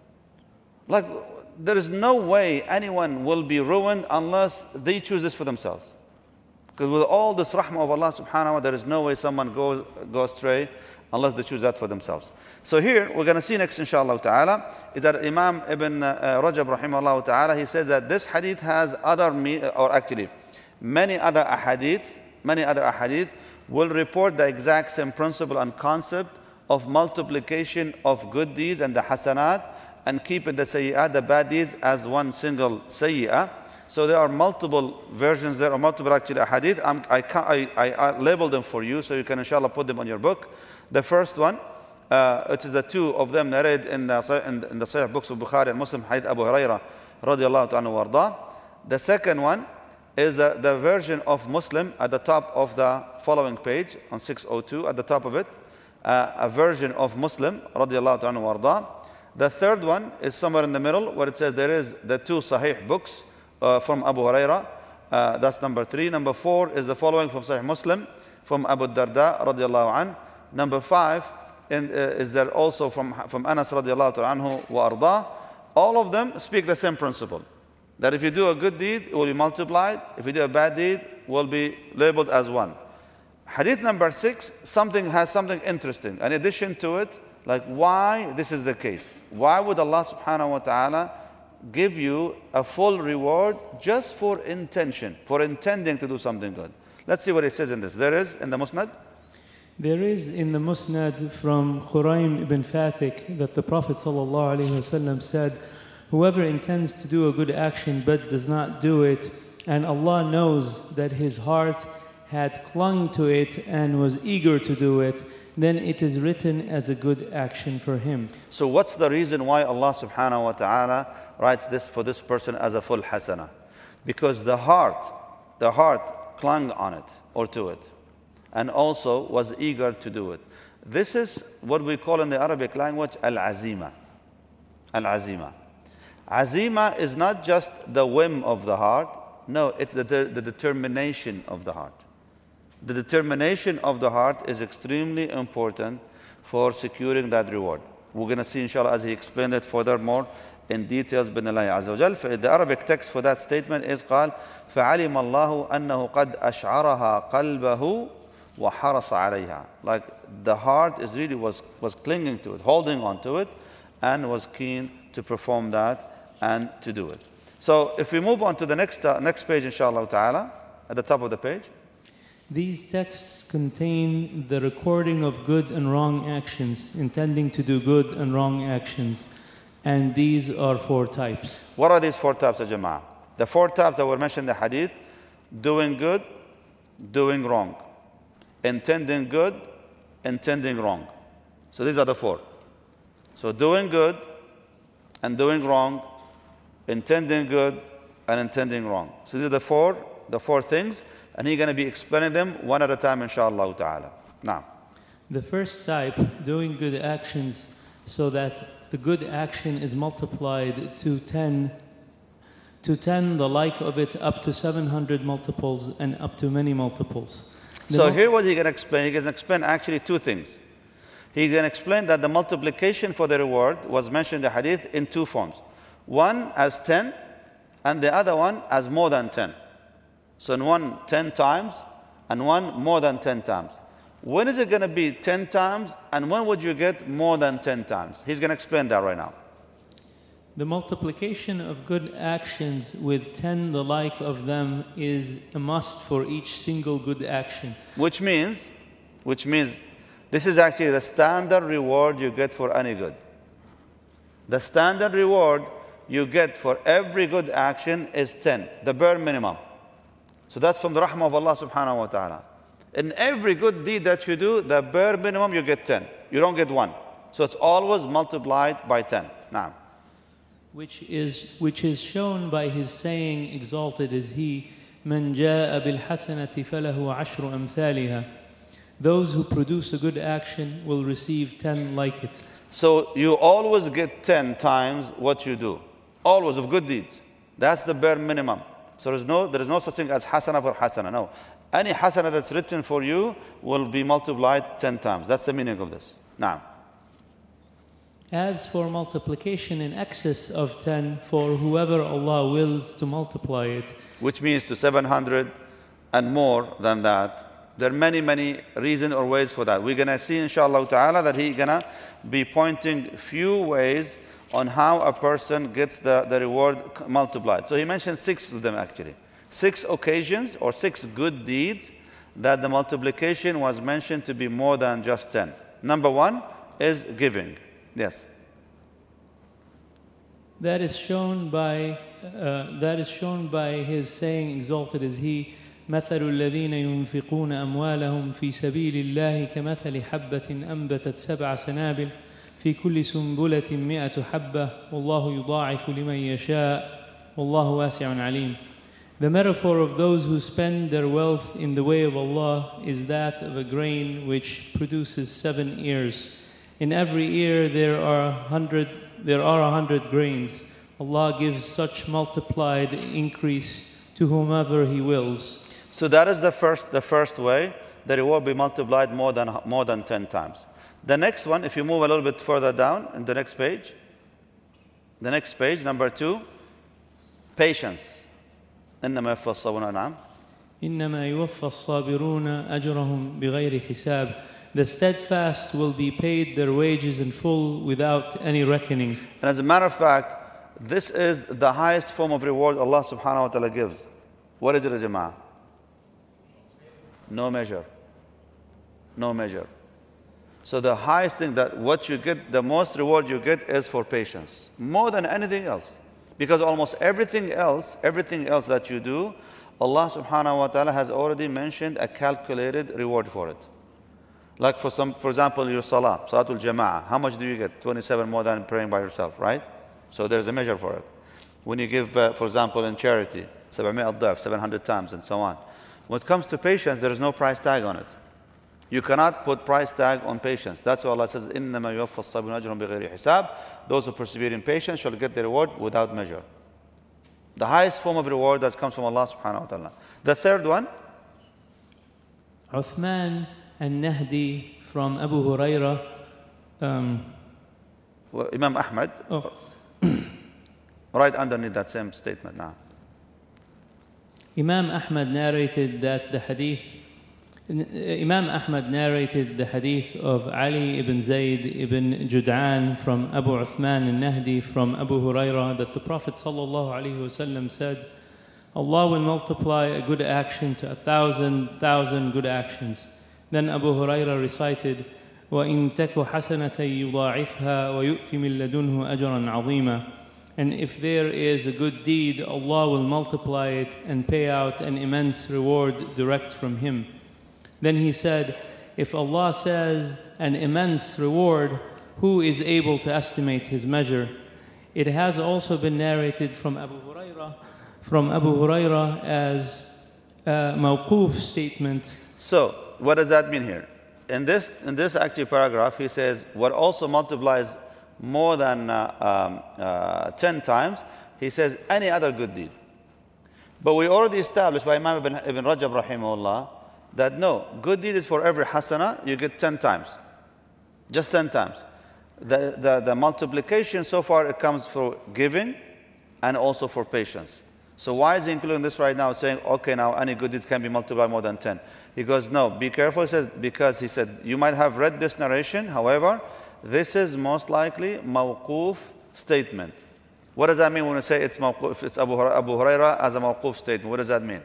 Like there is no way anyone will be ruined unless they choose this for themselves. Because with all this rahmah of Allah subhanahu wa ta'ala, there is no way someone goes go astray unless they choose that for themselves. So here, we're going to see next, inshallah ta'ala, is that Imam Ibn uh, Rajab rahimahullah ta'ala, he says that this hadith has other, me or actually, many other ahadith, many other ahadith will report the exact same principle and concept of multiplication of good deeds and the hasanat, and keeping the sayyat, the bad deeds, as one single sayyah. So there are multiple versions there, or multiple actually hadith. I'm, I, I, I, I labeled them for you, so you can inshallah put them on your book. The first one, uh, which is the two of them narrated in the, in, in the Sahih books of Bukhari and Muslim, hadith Abu Hurairah radiallahu ta'ala warda. The second one is uh, the version of Muslim at the top of the following page, on six oh two, at the top of it, uh, a version of Muslim radiallahu ta'ala warda. The third one is somewhere in the middle, where it says there is the two Sahih books, Uh, from Abu Hurairah, uh, that's number three. Number four is the following from Sahih Muslim, from Abu Darda radiallahu anh. Number five in, uh, is there also from, from Anas radiallahu anhu wa ardah. All of them speak the same principle. That if you do a good deed, it will be multiplied. If you do a bad deed, it will be labeled as one. Hadith number six, something has something interesting. In addition to it, like why this is the case. Why would Allah subhanahu wa ta'ala give you a full reward just for intention, for intending to do something good? Let's see what it says in this. There is in the Musnad. There is in the Musnad from Khuraym ibn Fatik that the Prophet ﷺ said, whoever intends to do a good action but does not do it, and Allah knows that his heart had clung to it and was eager to do it, then it is written as a good action for him. So what's the reason why Allah subhanahu wa ta'ala writes this for this person as a full hasana? Because the heart, the heart clung on it or to it, and also was eager to do it. This is what we call in the Arabic language al-azima. Al-azima. Azima is not just the whim of the heart. No, it's the, the, the determination of the heart. The determination of the heart is extremely important for securing that reward. We're going to see, inshallah, as he explained it furthermore in details, بِإِذْنِ اللَّهِ عَزَّ وَجَلَّ. The Arabic text for that statement is قال فَعَلِمَ اللَّهُ أَنَّهُ قَدْ أَشْعَرَهَا قَلْبَهُ وَحَرَصَ عَلَيْهَا. Like the heart is really was, was clinging to it, holding on to it, and was keen to perform that and to do it. So if we move on to the next, uh, next page, inshallah ta'ala, at the top of the page. These texts contain the recording of good and wrong actions, intending to do good and wrong actions. And these are four types. What are these four types of jama'ah? The four types that were mentioned in the hadith: doing good, doing wrong, intending good, intending wrong. So these are the four. So doing good and doing wrong, intending good and intending wrong. So these are the four, the four things, and he's going to be explaining them one at a time, inshallah ta'ala. Now, the first type, doing good actions so that the good action is multiplied to ten, to ten, the like of it, up to seven hundred multiples and up to many multiples. The so mul- here what he can explain, he can explain actually two things. He can explain that the multiplication for the reward was mentioned in the hadith in two forms. One as ten, and the other one as more than ten. So in one, ten times, and one more than ten times. When is it going to be ten times, and when would you get more than ten times? He's going to explain that right now. The multiplication of good actions with ten the like of them is a must for each single good action. Which means, which means this is actually the standard reward you get for any good. The standard reward you get for every good action is ten, the bare minimum. So that's from the rahmah of Allah subhanahu wa ta'ala. In every good deed that you do, the bare minimum you get ten. You don't get one. So it's always multiplied by ten. Now, Which is, which is shown by his saying, exalted is he, مَنْ جَاءَ بِالْحَسَنَةِ فَلَهُ عَشْرُ أَمْثَالِهَا. Those who produce a good action will receive ten like it. so you always get ten times what you do. Always of good deeds. That's the bare minimum. So there is no, there is no such thing as hasana for hasana. No. Any hasana that's written for you will be multiplied ten times. That's the meaning of this. Now, As for multiplication in excess of ten, for whoever Allah wills to multiply it, which means to seven hundred and more than that. There are many, many reasons or ways for that. We're going to see, inshallah ta'ala, that he's going to be pointing few ways on how a person gets the, the reward multiplied. So he mentioned six of them actually. Six occasions or six good deeds that the multiplication was mentioned to be more than just ten. Number one is giving. Yes. that is shown by uh, that is shown by his saying, exalted is he, مثل الذين ينفقون أموالهم في سبيل الله كمثل حبة أنبتت سبع سنابل في كل سنبلة مئة حبة والله يضاعف لمن يشاء والله واسع عليم. The metaphor of those who spend their wealth in the way of Allah is that of a grain which produces seven ears. In every ear there are a hundred, there are a hundred grains. Allah gives such multiplied increase to whomever He wills. So that is the first, the first way that it will be multiplied more than, more than ten times. The next one, if you move a little bit further down in the next page, the next page, number two, patience. إنما يوفى الصابرون نعم. إنما يوفى الصابرون أجرهم بغير حساب. The steadfast will be paid their wages in full without any reckoning. And as a matter of fact, this is the highest form of reward Allah subhanahu wa ta'ala gives. What is it, Jama'ah? No measure. No measure. So the highest thing that what you get, the most reward you get is for patience. More than anything else. Because almost everything else, everything else that you do, Allah subhanahu wa ta'ala has already mentioned a calculated reward for it. Like for some, for example, your salah, salatul jama'ah. How much do you get? twenty-seven more than praying by yourself, right? So there's a measure for it. When you give, uh, for example, in charity, seven hundred times and so on. When it comes to patience, there is no price tag on it. You cannot put price tag on patience. That's why Allah says, إِنَّمَا يُوَفَّى الصَّابِرُونَ أَجْرَهُم بِغَيْرِ حِسَابٍ. Those who persevere in patience shall get the reward without measure. The highest form of reward that comes from Allah subhanahu wa ta'ala. The third one. Uthman al-Nahdi from Abu Huraira. Um, well, Imam Ahmad. Oh. Right underneath that same statement now. Imam Ahmad narrated that the hadith, Imam Ahmad narrated the hadith of Ali ibn Zayd ibn Jud'an from Abu Uthman al-Nahdi from Abu Huraira that the Prophet sallallahu alaihi wasallam said, Allah will multiply a good action to a thousand, thousand good actions. Then Abu Huraira recited, وَإِن تَكُ حَسَنَةً يُضَاعِفْهَا وَيُؤْتِ مِن لَدُنْهُ أَجْرًا عَظِيمًا. And if there is a good deed, Allah will multiply it and pay out an immense reward direct from Him. Then he said, if Allah says an immense reward, who is able to estimate His measure? It has also been narrated from Abu Huraira, from Abu Huraira as a mawquf statement. So, what does that mean here? In this, in this actual paragraph, he says, what also multiplies more than uh, um, uh, ten times, he says, any other good deed. But we already established by Imam Ibn, Ibn Rajab rahimahullah, that no, good deed is for every hasana, you get ten times. Just ten times. The, the, the multiplication so far, it comes for giving and also for patience. So why is he including this right now, saying, okay, now any good deeds can be multiplied more than ten? He goes, no, be careful, he says, because he said, you might have read this narration, however, this is most likely mawquf statement. What does that mean when we say it's mawquf, it's Abu Huraira, Abu Huraira as a mawquf statement? What does that mean?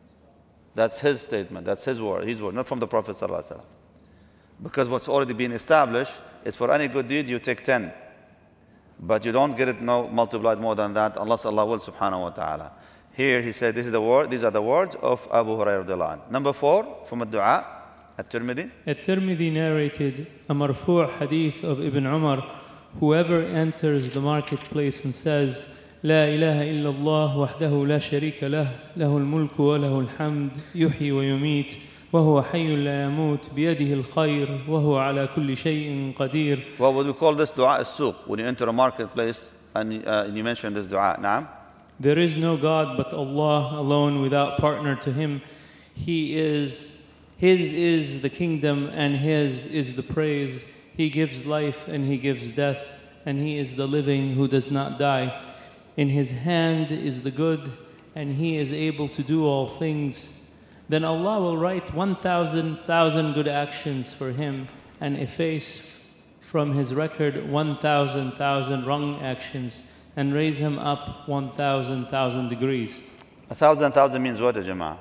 That's his statement, that's his word, his word, not from the Prophet sallallahu alaihi wasallam. Because what's already been established is for any good deed you take ten. But you don't get it no multiplied more than that unless Allah will subhanahu wa ta'ala. Here he said this is the word, these are the words of Abu Hurairah radiallahu anhu. Number four, from a dua, At-Tirmidhi. At-Tirmidhi narrated a marfu' hadith of Ibn Umar, whoever enters the marketplace and says, لا إله إلا الله وحده لا شريك له له الملك وله الحمد يحيي ويميت وهو حي لا يموت بيده الخير وهو على كل شيء قدير. What would we call this dua as-suq? When you enter a marketplace and, uh, and you mention this dua, na'am? There is no God but Allah alone without partner to Him. He is, His is the kingdom and His is the praise. He gives life and He gives death, and He is the living who does not die. In His hand is the good, and He is able to do all things. Then Allah will write one thousand thousand good actions for him and efface from his record one thousand thousand wrong actions and raise him up one thousand thousand degrees. A thousand thousand means what, Jama'ah?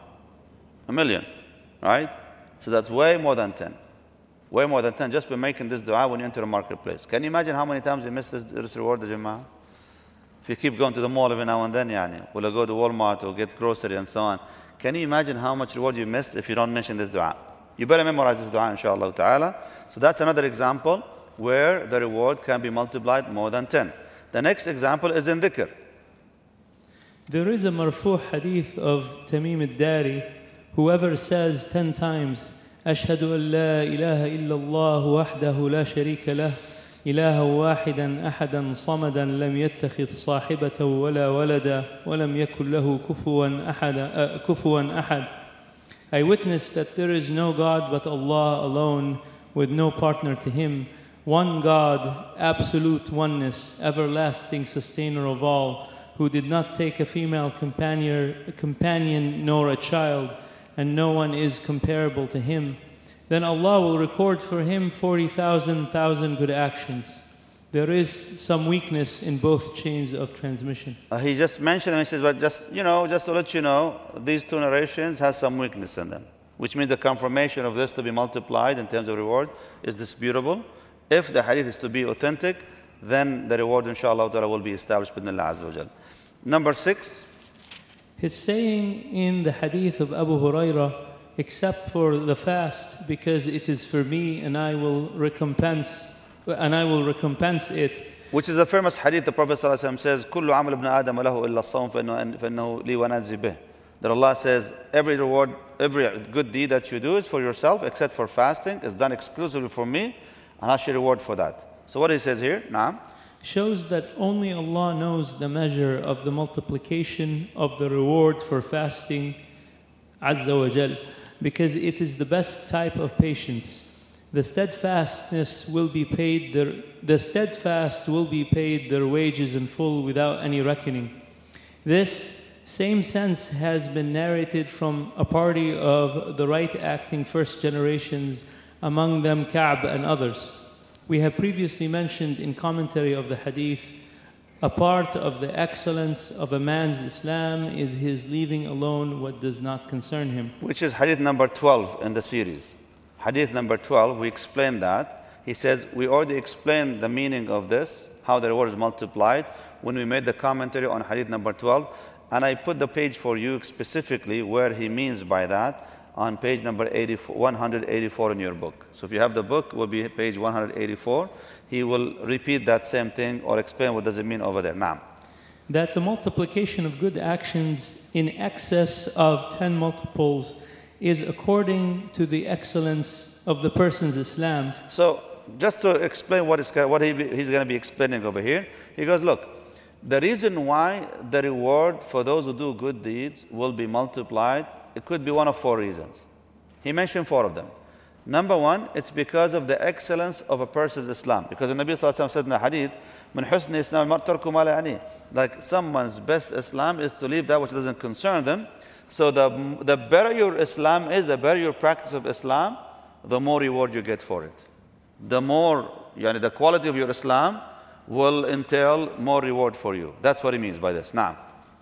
A million, right? So that's way more than ten. Way more than ten just by making this dua when you enter a marketplace. Can you imagine how many times you miss this, this reward, Jama'ah? If you keep going to the mall every now and then, yani, will I go to Walmart or get grocery and so on? Can you imagine how much reward you missed if you don't mention this dua? You better memorize this dua, inshallah ta'ala. So that's another example where the reward can be multiplied more than ten. The next example is in dhikr. There is a marfu' hadith of Tamim al-Dari, whoever says ten times, أشهد أن لا إله إلا الله وحده لا شريك له إلها واحدا أحدا صمدا لم يتخذ صاحبة ولا ولدا ولم يكن له كفوا أحد كفوا أحد. I witness that there is no God but Allah alone, with no partner to him, one God, absolute oneness, everlasting sustainer of all, who did not take a female companion, a companion nor a child, and no one is comparable to him, then Allah will record for him forty thousand thousand good actions. There is some weakness in both chains of transmission. Uh, he just mentioned them, he says, but just, you know, just to let you know, these two narrations has some weakness in them, which means the confirmation of this to be multiplied in terms of reward is disputable. If the hadith is to be authentic, then the reward, inshallah, will be established with Allah Azza wa Jal. Number six. His saying in the hadith of Abu Hurairah, except for the fast, because it is for me and I will recompense and I will recompense it. Which is the famous hadith the Prophet ﷺ says, كُلُّ عَمَلِ ابْنِ آدَمَ لَهُ إِلَّا الصَّوْمُ فَإِنَّهُ لِي وَأَنَا أَجْزِي بِهِ. That Allah says, every reward, every good deed that you do is for yourself, except for fasting, is done exclusively for me, and I shall reward for that. So what he says here, Naam, shows that only Allah knows the measure of the multiplication of the reward for fasting, Azza wa Jal, because it is the best type of patience. The steadfastness will be paid their, the steadfast will be paid their wages in full without any reckoning. This same sense has been narrated from a party of the right-acting first generations, among them Ka'b and others. We have previously mentioned in commentary of the hadith, a part of the excellence of a man's Islam is his leaving alone what does not concern him. Which is hadith number twelve in the series. Hadith number twelve, we explained that. He says, we already explained the meaning of this, how the reward is multiplied, when we made the commentary on hadith number twelve. And I put the page for you specifically where he means by that on page number one hundred eighty-four in your book. So if you have the book, it will be page one hundred eighty-four. He will repeat that same thing or explain what does it mean over there. Now, that the multiplication of good actions in excess of ten multiples is according to the excellence of the person's Islam. So just to explain what, is, what he, he's going to be explaining over here, he goes, look, the reason why the reward for those who do good deeds will be multiplied, it could be one of four reasons. He mentioned four of them. Number one, it's because of the excellence of a person's Islam. Because the Nabi Sallallahu Alaihi Wasallam said in the hadith, "Min husni Islam tarku ma la ya'ni." Like someone's best Islam is to leave that which doesn't concern them. So the, the better your Islam is, the better your practice of Islam, the more reward you get for it. The more, yani the quality of your Islam will entail more reward for you. That's what he means by this. Now,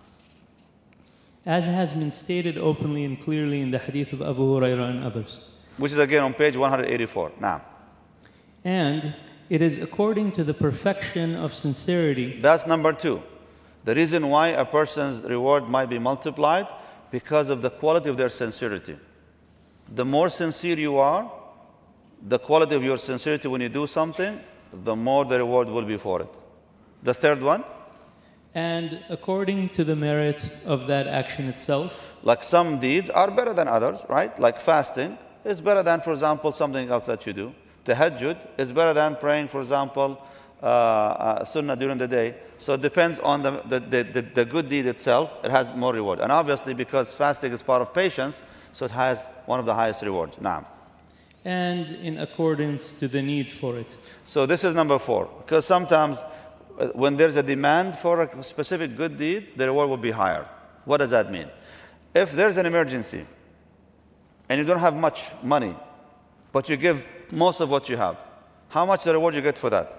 as has been stated openly and clearly in the hadith of Abu Hurairah and others. Which is again on page one hundred eighty-four. Now, and it is according to the perfection of sincerity. That's number two. The reason why a person's reward might be multiplied, because of the quality of their sincerity. The more sincere you are, the quality of your sincerity when you do something, the more the reward will be for it. The third one? And according to the merit of that action itself. Like some deeds are better than others, right? Like fasting is better than, for example, something else that you do. Tahajjud is better than praying, for example, uh, uh, sunnah during the day. So it depends on the, the, the, the, the good deed itself. It has more reward. And obviously, because fasting is part of patience, so it has one of the highest rewards. Now, and in accordance to the need for it. So this is number four. Because sometimes when there's a demand for a specific good deed, the reward will be higher. What does that mean? If there's an emergency and you don't have much money, but you give most of what you have, how much the reward you get for that?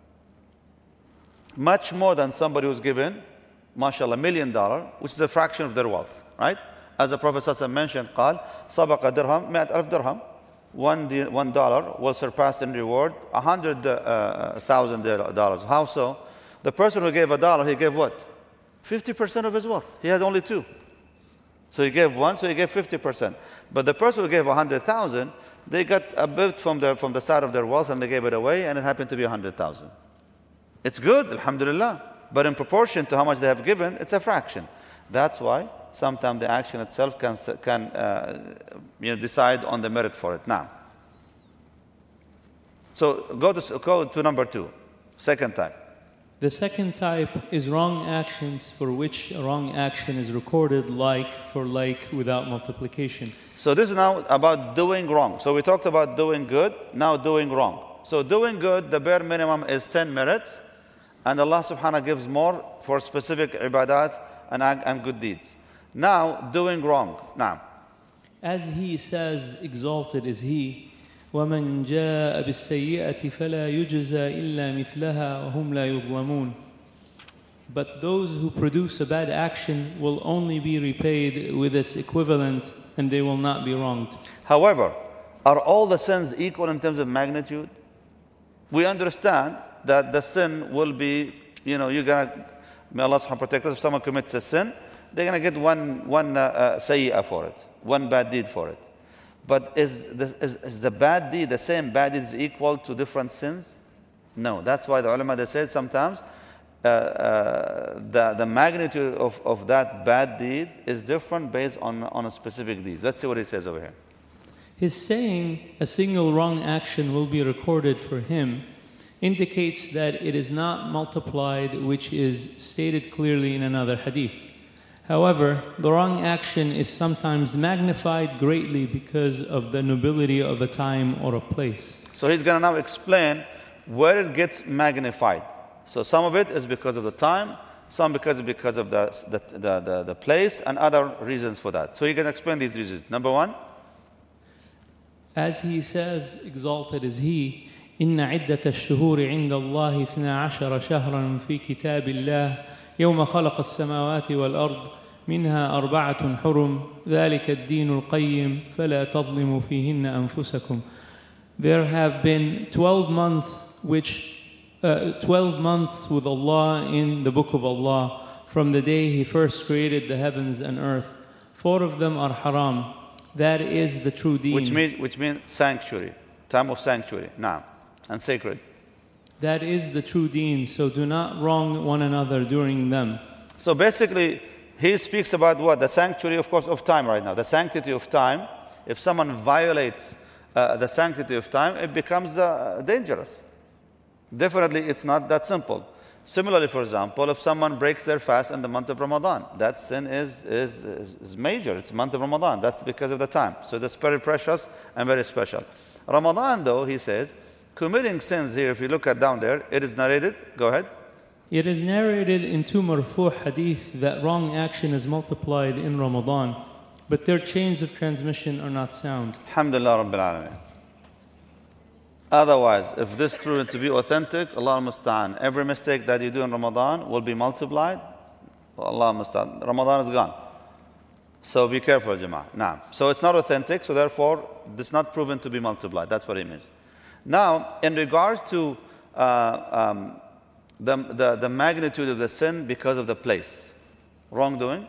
Much more than somebody who's given, mashallah, a million dollars, which is a fraction of their wealth, right? As the Prophet ﷺ mentioned, قال, سبق درهم مئة ألف درهم. One, one dollar will surpass in reward a hundred uh, thousand dollars. How so? The person who gave a dollar, he gave what? fifty percent of his wealth. He has only two. So he gave one, so he gave fifty percent. But the person who gave a hundred thousand, they got a bit from the, from the side of their wealth and they gave it away, and it happened to be a hundred thousand. It's good, alhamdulillah. But in proportion to how much they have given, it's a fraction. That's why sometimes the action itself can, can uh, you know, decide on the merit for it. Now, so go to, go to number two, second type. The second type is wrong actions for which a wrong action is recorded, like for like without multiplication. So this is now about doing wrong. So we talked about doing good, now doing wrong. So doing good, the bare minimum is ten minutes, and Allah subhanahu gives more for specific ibadat and, and good deeds. Now, doing wrong. Now, as he says, exalted is he, وَمَنْ جَاءَ بِالسَّيِّئَةِ فَلَا يُجْزَى إِلَّا مِثْلَهَا وَهُمْ لَا يُظْلَمُونَ. But those who produce a bad action will only be repaid with its equivalent, and they will not be wronged. However, are all the sins equal in terms of magnitude? We understand that the sin will be, you know, you're going to, may Allah subhanahu protect us, if someone commits a sin, they're going to get one, one uh, uh, sayyah for it, one bad deed for it. But is the, is, is the bad deed, the same bad deed is equal to different sins? No. That's why the ulama, they said sometimes uh, uh, the, the magnitude of, of that bad deed is different based on, on a specific deed. Let's see what he says over here. His saying, a single wrong action will be recorded for him, indicates that it is not multiplied, which is stated clearly in another hadith. However, the wrong action is sometimes magnified greatly because of the nobility of a time or a place. So he's going to now explain where it gets magnified. So some of it is because of the time, some because because of the, the, the, the, the place, and other reasons for that. So he can explain these reasons. Number one, as he says, exalted is he, إن عدة الشهور عند الله اثنا عشر شهرا في كتاب الله يوم خلق السماوات والأرض منها أربعة حرم ذلك الدين القيم فلا تظلموا فيهن أنفسكم. There have been twelve months which uh, twelve months with Allah in the book of Allah from the day He first created the heavens and earth. Four of them are haram. That is the true deen. Which means which means sanctuary, time of sanctuary, now, and sacred. That is the true deen. So do not wrong one another during them. So basically, he speaks about what? The sanctuary, of course, of time right now. The sanctity of time. If someone violates uh, the sanctity of time, it becomes uh, dangerous. Definitely, it's not that simple. Similarly, for example, if someone breaks their fast in the month of Ramadan, that sin is, is, is major. It's the month of Ramadan. That's because of the time. So that's very precious and very special. Ramadan, though, he says, committing sins here, if you look at down there, it is narrated. Go ahead. It is narrated in two marfu' hadith that wrong action is multiplied in Ramadan, but their chains of transmission are not sound. Alhamdulillah Rabbil Alameen. Otherwise, if this proved to be authentic, Allah musta'an, every mistake that you do in Ramadan will be multiplied. Allah musta'an. Ramadan is gone. So be careful, Jama'ah. Now, so it's not authentic, so therefore, it's not proven to be multiplied. That's what it means. Now, in regards to uh, um, the, the, the magnitude of the sin because of the place, wrongdoing,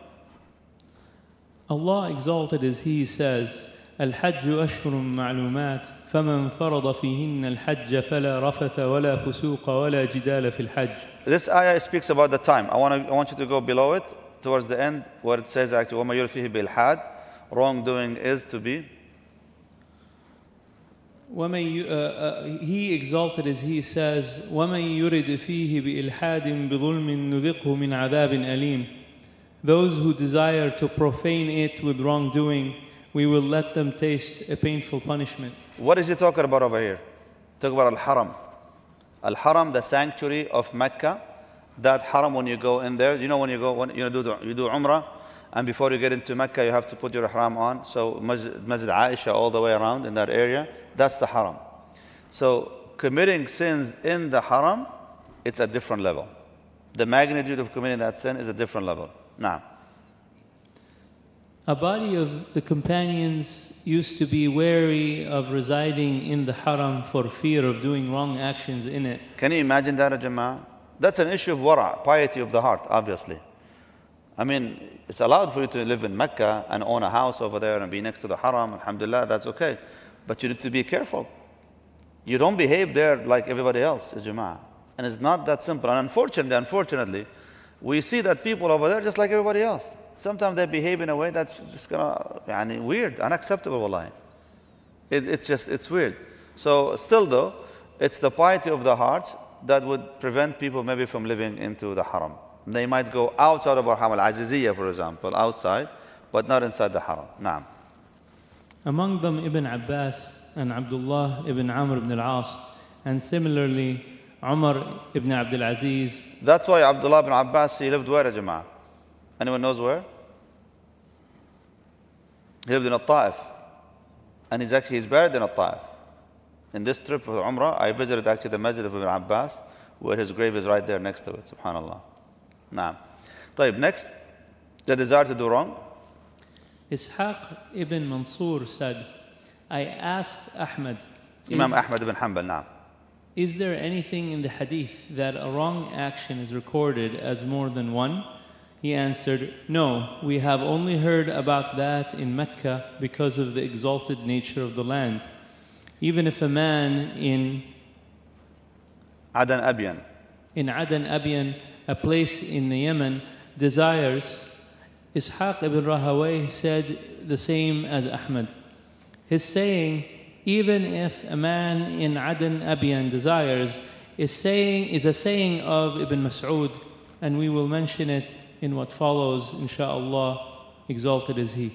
Allah exalted as He says, الحج أشهر معلومات فمن فرض فيهن الحج فلا رفث ولا فسوق ولا جدال في الحج. This ayah speaks about the time. I want, to, I want you to go below it, towards the end, where it says actually, وَمَا يُرْفِهِ بِالْحَادِ, wrongdoing is to be. ومن, uh, uh, he exalted as he says, وَمَن يُرِدْ فِيهِ بِإِلْحَادٍ بِظُلْمٍ نُذِقْهُ مِنْ عَذَابٍ أَلِيمٍ. Those who desire to profane it with wrongdoing, we will let them taste a painful punishment. What is he talking about over here? Talk about Al-Haram. Al-Haram, the sanctuary of Mecca. That Haram, when you go in there, you know when you go, when you do, you do Umrah, and before you get into Mecca, you have to put your Ihram on. So Masjid, Masjid Aisha all the way around in that area, that's the Haram. So committing sins in the Haram, it's a different level. The magnitude of committing that sin is a different level. Now, a body of the companions used to be wary of residing in the Haram for fear of doing wrong actions in it. Can you imagine that, Jama'ah? That's an issue of wara, piety of the heart, obviously. I mean, it's allowed for you to live in Mecca and own a house over there and be next to the Haram, alhamdulillah, that's okay. But you need to be careful. You don't behave there like everybody else, Jama'ah. And it's not that simple. And unfortunately, unfortunately, we see that people over there just like everybody else. Sometimes they behave in a way that's just gonna, yani, weird, unacceptable, wallahi. It, it's just, it's weird. So still though, it's the piety of the heart that would prevent people maybe from living into the haram. They might go outside of our haram, al-Aziziyya for example, outside, but not inside the haram. Naam. Among them Ibn Abbas and Abdullah ibn Amr ibn al-As, and similarly Umar ibn Abdul Aziz. That's why Abdullah ibn Abbas, he lived where, Jama'ah? Anyone knows where? He lived in Al-Ta'if. And he's actually, he's buried in Al-Ta'if. In this trip with Umrah, I visited actually the Masjid of Ibn Abbas, where his grave is right there next to it, subhanAllah. Naam. طيب, next, the desire to do wrong. Ishaq ibn Mansur said, I asked Ahmad, Imam is, Ahmad ibn Hanbal, naam. Is there anything in the hadith that a wrong action is recorded as more than one? He answered, no, we have only heard about that in Mecca because of the exalted nature of the land. Even if a man in Adan Abyan, in Adan Abyan, a place in the Yemen, desires, Ishaq ibn Rahawayh said the same as Ahmad. His saying, even if a man in Adan Abyan desires, is saying is a saying of Ibn Mas'ud, and we will mention it in what follows, insha'Allah, exalted is he.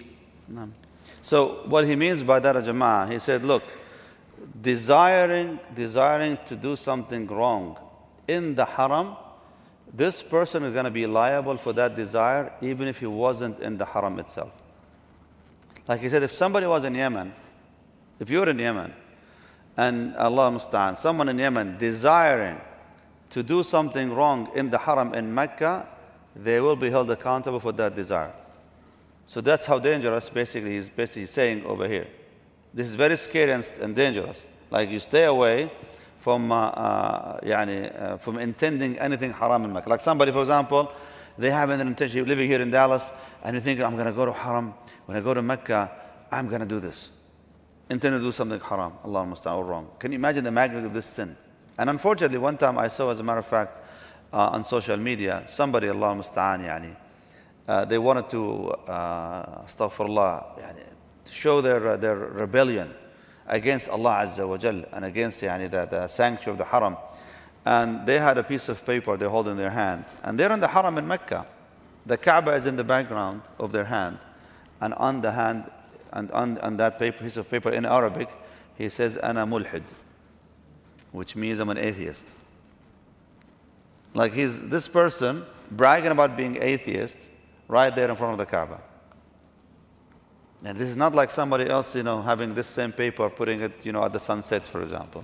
So what he means by that, Jama'ah, he said, look, desiring, desiring to do something wrong in the haram, this person is going to be liable for that desire even if he wasn't in the haram itself. Like he said, if somebody was in Yemen, if you're in Yemen, and Allah musta'an, someone in Yemen desiring to do something wrong in the haram in Mecca, they will be held accountable for that desire. So that's how dangerous basically he's basically saying over here. This is very scary and, and dangerous. Like you stay away from, uh, uh, yani, uh, from intending anything haram in Mecca. Like somebody, for example, they have an intention, living here in Dallas, and you think, I'm going to go to haram. When I go to Mecca, I'm going to do this. Intend to do something haram, Allah musta'an, or wrong. Can you imagine the magnitude of this sin? And unfortunately, one time I saw, as a matter of fact, uh, on social media, somebody, Allah musta'an, yani, uh, they wanted to, uh, astaghfirullah, yani, to show their, uh, their rebellion against Allah Azza wa Jal and against yani, the, the sanctuary of the haram. And they had a piece of paper they hold in their hand. And they're in the haram in Mecca. The Kaaba is in the background of their hand. And on the hand, and on, on that paper, piece of paper in Arabic, he says, Ana mulhid, which means I'm an atheist. Like he's this person bragging about being atheist right there in front of the Kaaba. And this is not like somebody else, you know, having this same paper, putting it, you know, at the sunset, for example.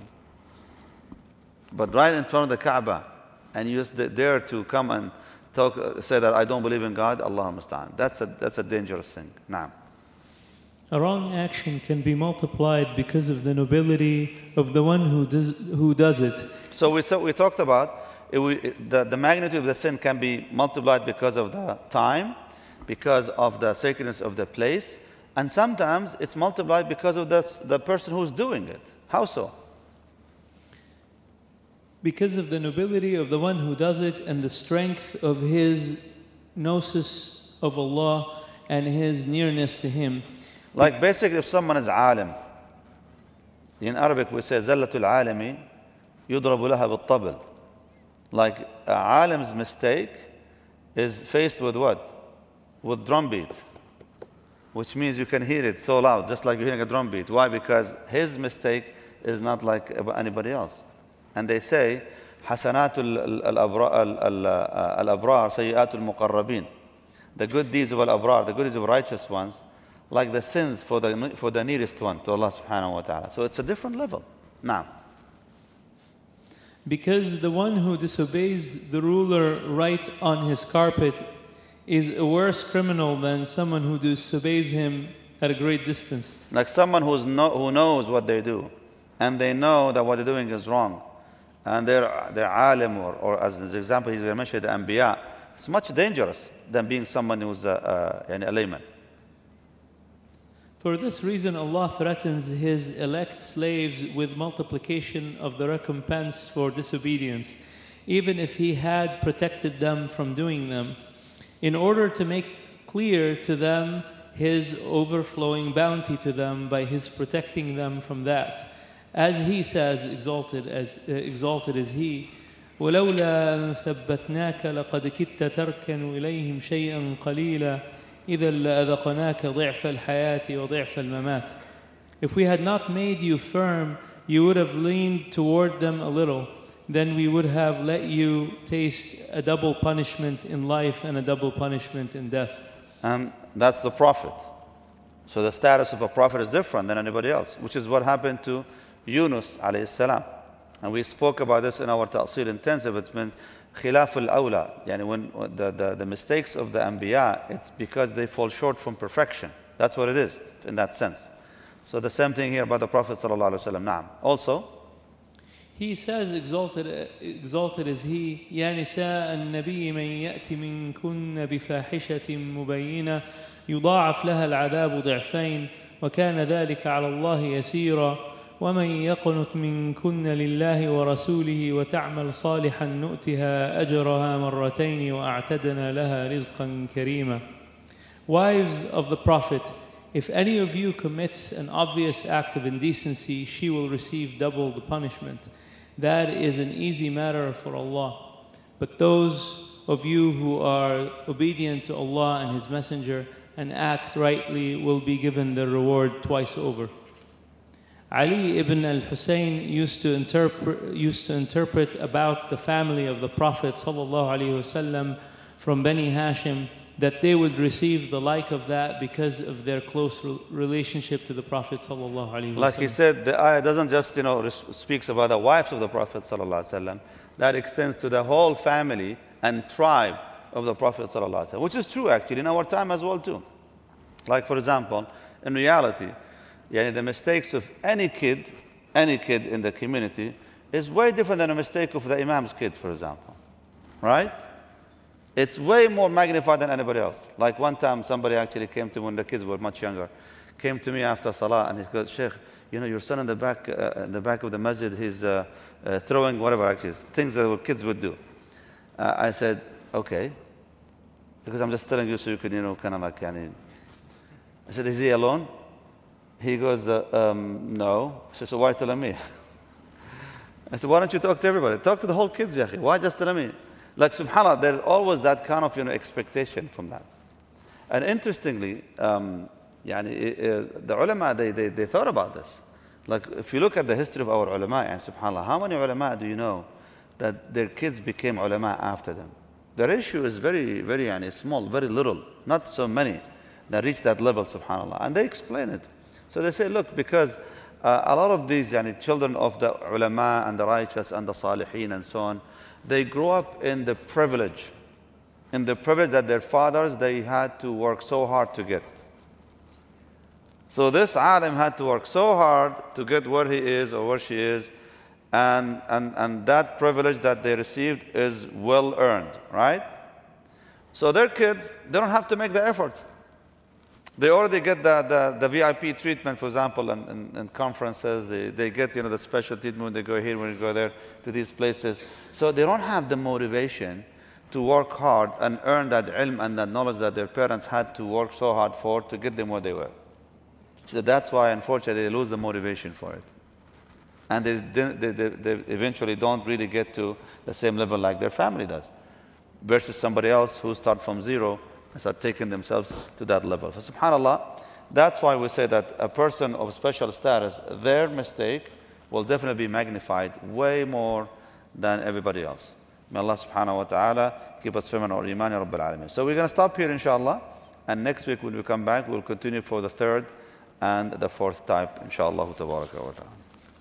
But right in front of the Kaaba, and you just dare to come and talk, say that I don't believe in God, Allah musta'an. That's a, that's a dangerous thing. Naam. A wrong action can be multiplied because of the nobility of the one who does, who does it. So we, so we talked about it, we, it, the, the magnitude of the sin can be multiplied because of the time, because of the sacredness of the place, and sometimes it's multiplied because of the, the person who's doing it. How so? Because of the nobility of the one who does it and the strength of his gnosis of Allah and his nearness to Him. Like basically if someone is alim, in Arabic we say zallatul alimi yudrabu laha bil-tabl. Like a alim's mistake is faced with what? With drum beat, which means you can hear it so loud, just like you're hearing a drum beat. Why? Because his mistake is not like anybody else. And they say hasanatul al-abrar sayyiatul muqarrabin. The good deeds of al-abrar, the good deeds of righteous ones, like the sins for the, for the nearest one to Allah subhanahu wa ta'ala. So it's a different level. Now, because the one who disobeys the ruler right on his carpet is a worse criminal than someone who disobeys him at a great distance. Like someone who's no, who knows what they do, and they know that what they're doing is wrong, and they're, they're alim, or, or as an example, he's going to mention the anbiya. It's much dangerous than being someone who's a, a, a layman. For this reason, Allah threatens His elect slaves with multiplication of the recompense for disobedience, even if He had protected them from doing them, in order to make clear to them His overflowing bounty to them by His protecting them from that. As He says, exalted as uh, exalted is He, ولولا أن ثبتناك لقد كدت تركن إليهم شيئا قليلا إذا لأذقناك ضعف الحياة وضعف الممات. If we had not made you firm, you would have leaned toward them a little. Then we would have let you taste a double punishment in life and a double punishment in death. And that's the Prophet. So the status of a Prophet is different than anybody else, which is what happened to Yunus alayhi salam. And we spoke about this in our Ta'asir intensive. It's been khilaf al-awla. Yani when the, the, the mistakes of the Anbiya, it's because they fall short from perfection. That's what it is in that sense. So the same thing here about the Prophet sallallahu alaihi wasallam. Naam. Also, he says, exalted, exalted is he, يا نساء النبي من يأتي منكن بفاحشة مبينة يضاعف لها العذاب ضعفين وكان ذلك على الله يسيرا ومن يقنت منكن لله ورسوله وتعمل صالحا نؤتها أجرها مرتين وأعتدنا لها رزقا كريما. Wives of the Prophet, if any of you commits an obvious act of indecency, she will receive double the punishment. That is an easy matter for Allah. But those of you who are obedient to Allah and His Messenger and act rightly will be given the reward twice over. Ali ibn al-Hussein used to interpret used to interpret about the family of the Prophet sallallahu alaihi wasallam from Bani Hashim that they would receive the like of that because of their close relationship to the Prophet sallallahu alaihi wasallam. Like he said, the ayah doesn't just, you know, speaks about the wives of the Prophet sallallahu alaihi wasallam. That extends to the whole family and tribe of the Prophet sallallahu alaihi wasallam, which is true actually in our time as well too. Like for example, in reality, yeah, the mistakes of any kid, any kid in the community is way different than a mistake of the Imam's kid, for example, right? It's way more magnified than anybody else. Like one time somebody actually came to me when the kids were much younger, came to me after Salah and he goes, Sheikh, you know, your son in the back, uh, in the back of the masjid, he's uh, uh, throwing whatever actually is, things that kids would do. Uh, I said, okay, because I'm just telling you so you could, you know, kind of like, yani. I said, is he alone? He goes, uh, um, no. I said, so why telling me? I said, why don't you talk to everybody? Talk to the whole kids, Yahi. Why just telling me? Like, subhanAllah, there's always that kind of, you know, expectation from that. And interestingly, um, yani, uh, the ulama, they, they, they thought about this. Like, if you look at the history of our ulama, and subhanAllah, how many ulama do you know that their kids became ulama after them? The ratio is very, very yani, small, very little, not so many that reach that level, subhanAllah. And they explain it. So they say, look, because uh, a lot of these yani, children of the ulama and the righteous and the salihin and so on, they grew up in the privilege, in the privilege that their fathers, they had to work so hard to get. So this alim had to work so hard to get where he is or where she is, and, and, and that privilege that they received is well earned, right? So their kids, they don't have to make the effort. They already get the, the, the V I P treatment, for example, in, in, in conferences. They, they get, you know, the special treatment when they go here, when they go there, to these places. So they don't have the motivation to work hard and earn that ilm and that knowledge that their parents had to work so hard for to get them where they were. So that's why, unfortunately, they lose the motivation for it. And they, they, they, they eventually don't really get to the same level like their family does, versus somebody else who start from zero and start taking themselves to that level. So, subhanAllah, that's why we say that a person of special status, their mistake will definitely be magnified way more than everybody else. May Allah subhanahu wa ta'ala keep us firm in our iman, ya Rabbil Alameen. So we're going to stop here, inshallah. And next week when we come back, we'll continue for the third and the fourth type, inshallah tabaraka wa ta'ala.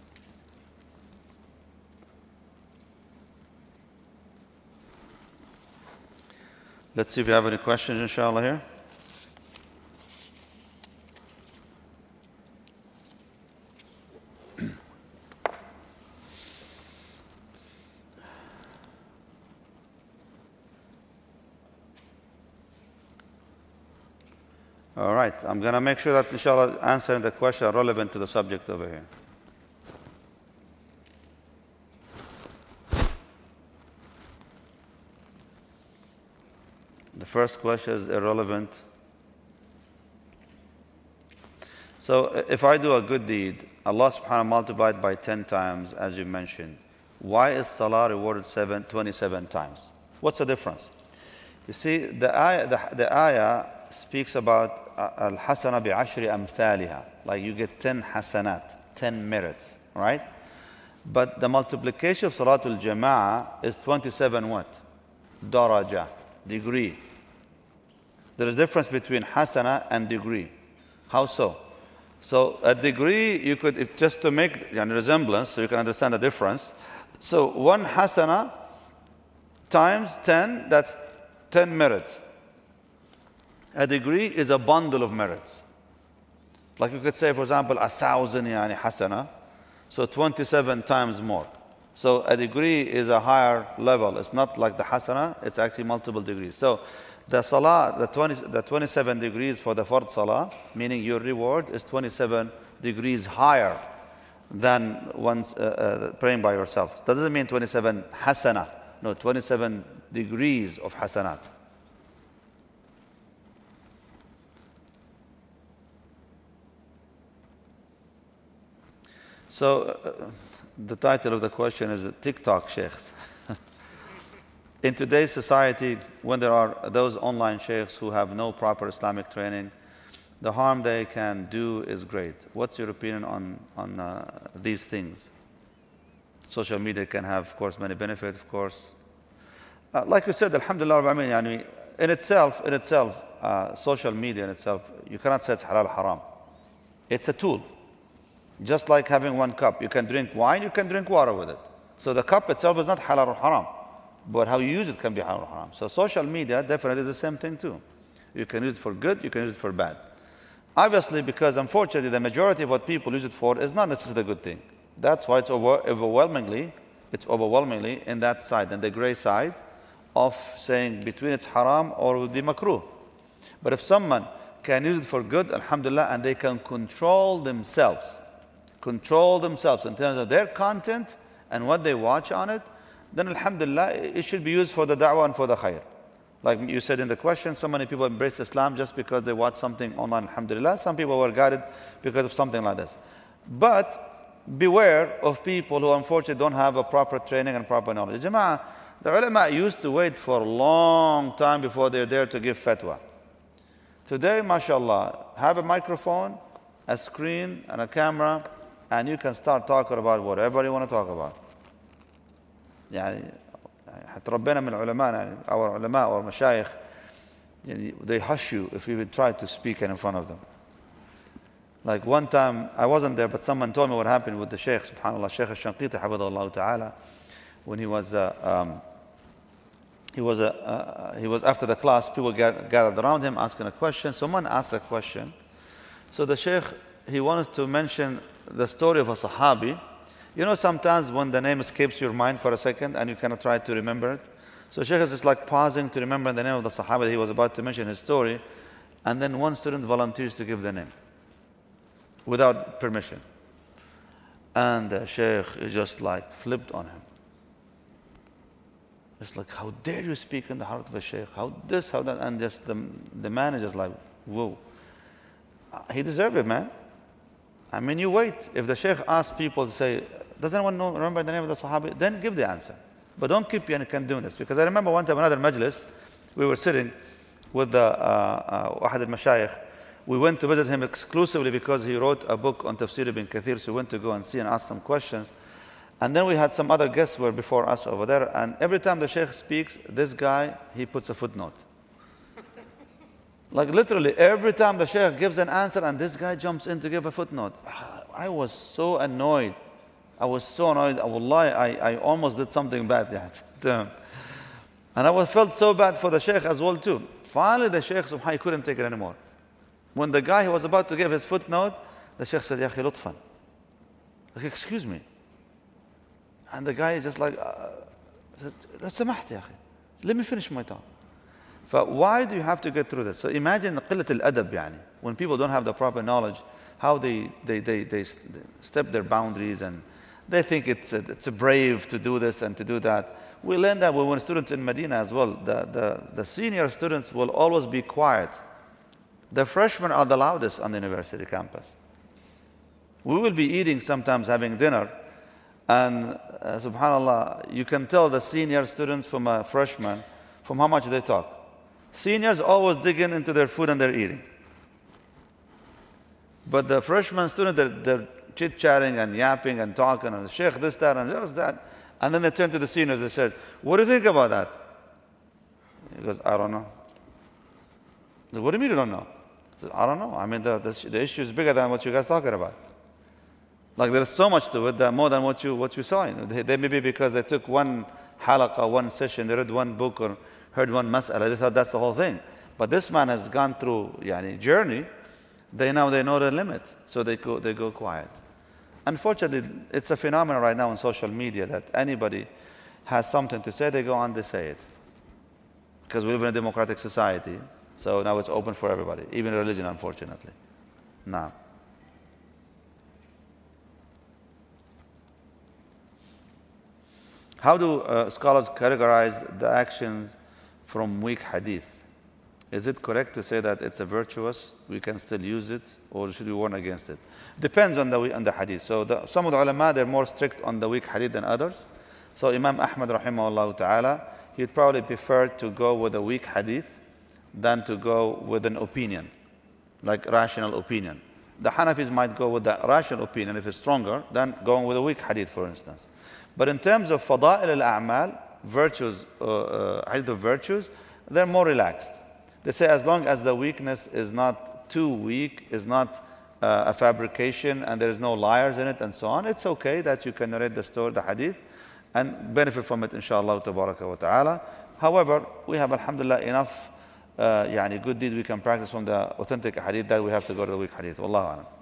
Let's see if you have any questions, inshallah, here. All right, I'm going to make sure that, inshallah, answering the question relevant to the subject over here. The first question is irrelevant. So if I do a good deed, Allah subhanahu wa ta'ala multiplied by ten times, as you mentioned, Why is salah rewarded seven, twenty-seven times? What's the difference? You see, the ayah, the, the ayah speaks about al-hasana bi-ashri amthaliha. Like you get ten hasanat, ten merits, right? But the multiplication of Salatul Jama'ah is twenty-seven what? Daraja, degree. There is a difference between hasana and degree. How so? So a degree, you could, if just to make a resemblance, so you can understand the difference. So one hasana times ten, that's ten merits. A degree is a bundle of merits. Like you could say, for example, a thousand yani hasana, so twenty-seven times more. So a degree is a higher level. It's not like the hasana, it's actually multiple degrees. So the salah, the, twenty, the twenty-seven degrees for the fard salah, meaning your reward is twenty-seven degrees higher than one's uh, uh, praying by yourself. That doesn't mean twenty-seven hasana. No, twenty-seven degrees of hasanat. So uh, the title of the question is TikTok Sheikhs. In today's society, when there are those online sheikhs who have no proper Islamic training, the harm they can do is great. What's your opinion on, on uh, these things? Social media can have, of course, many benefits, of course. Uh, like you said, alhamdulillah, I mean, yani, in itself, in itself, uh, social media in itself, you cannot say it's halal haram. It's a tool. Just like having one cup. You can drink wine, you can drink water with it. So the cup itself is not halal or haram. But how you use it can be halal or haram. So social media definitely is the same thing too. You can use it for good, you can use it for bad. Obviously, because unfortunately the majority of what people use it for is not necessarily a good thing. That's why it's over, overwhelmingly, it's overwhelmingly in that side, in the gray side of saying between it's haram or the makruh. But if someone can use it for good, alhamdulillah, and they can control themselves, control themselves in terms of their content and what they watch on it, then alhamdulillah, it should be used for the da'wah and for the khair. Like you said in the question, so many people embrace Islam just because they watch something online, alhamdulillah. Some people were guided because of something like this. But beware of people who unfortunately don't have a proper training and proper knowledge. Jama'ah, the ulama used to wait for a long time before they're there to give fatwa. Today, mashallah, have a microphone, a screen, and a camera, and you can start talking about whatever you want to talk about. يعني حتربينا من العلماء يعني our علماء or مشايخ يعني they hush you if you would try to speak in front of them. Like one time, I wasn't there, but someone told me what happened with the Sheikh, subhanAllah, Sheikh al-Shanqiti, hafidhahullah ta'ala, when he was, uh, um, he was, uh, uh, he was after the class, people gathered around him asking a question. Someone asked a question. So the Sheikh, he wanted to mention the story of a Sahabi. You know, sometimes when the name escapes your mind for a second and you cannot try to remember it. So Sheikh is just like pausing to remember the name of the Sahaba that he was about to mention his story. And then one student volunteers to give the name without permission. And the Sheikh just like flipped on him. It's like, how dare you speak in the heart of a Sheikh? How this, how that? And just the, the man is just like, whoa. He deserved it, man. I mean, you wait. If the Sheikh asks people to say, does anyone know, remember the name of the Sahabi? Then give the answer. But don't keep you and doing this. Because I remember one time, another majlis, we were sitting with the uh, uh, Wahad al-Mashayikh. We went to visit him exclusively because he wrote a book on Tafsir ibn Kathir. So we went to go and see and ask some questions. And then we had some other guests who were before us over there. And every time the Sheikh speaks, this guy, he puts a footnote. Like literally, every time the Sheikh gives an answer and this guy jumps in to give a footnote. I was so annoyed. I was so annoyed. Wallahi, I, I almost did something bad there. And I was, felt so bad for the Sheikh as well too. Finally, the Sheikh, subhanAllah, he couldn't take it anymore. When the guy who was about to give his footnote, the Sheikh said, Ya akhi lutfan. Like, excuse me. And the guy is just like, uh, said, سمحت يا أخي. Let me finish my talk. But why do you have to get through this? So imagine قلة الأدب يعني. When people don't have the proper knowledge, how they, they, they, they step their boundaries and they think it's a, it's a brave to do this and to do that. We learned that when we were students in Medina as well. The, the, the senior students will always be quiet. The freshmen are the loudest on the university campus. We will be eating sometimes, having dinner, and uh, subhanAllah, you can tell the senior students from a freshman from how much they talk. Seniors always digging into their food and they're eating. But the freshman student, they're, they're chit-chatting and yapping and talking and sheikh this, that, and just that. And then they turn to the seniors, they said, what do you think about that? He goes, I don't know. Said, what do you mean you don't know? I said, I don't know. I mean, the, the, the issue is bigger than what you guys are talking about. Like there's so much to it, that more than what you what you saw. They, they maybe because they took one halaqa, one session, they read one book or heard one mas'ala, they thought that's the whole thing. But this man has gone through yani, journey. They now they know the limit, so they go they go quiet. Unfortunately, it's a phenomenon right now on social media that anybody has something to say, they go on, they say it. Because we live in a democratic society, so now it's open for everybody, even religion, unfortunately. Now. How do uh, scholars categorize the actions from weak hadith? Is it correct to say that it's a virtuous, we can still use it, or should we warn against it? Depends on the, on the hadith. So the, some of the ulama, they're more strict on the weak hadith than others. So Imam Ahmad rahimahullah ta'ala, he'd probably prefer to go with a weak hadith than to go with an opinion, like rational opinion. The Hanafis might go with the rational opinion if it's stronger than going with a weak hadith, for instance. But in terms of fada'il al-a'mal, virtues, uh, uh, hadith of virtues, they're more relaxed. They say as long as the weakness is not too weak, is not uh, a fabrication, and there is no liars in it, and so on, it's okay that you can narrate the story, the hadith, and benefit from it, inshallah, tabaraka wa ta'ala. However, we have, alhamdulillah, enough uh, yani good deed we can practice from the authentic hadith that we have to go to the weak hadith. Wallahu a'lam.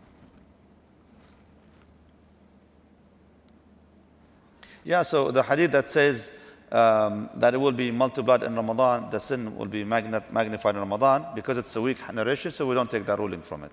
Yeah, so the hadith that says um, that it will be multiplied in Ramadan, the sin will be magnet, magnified in Ramadan, because it's a weak narration, so we don't take that ruling from it.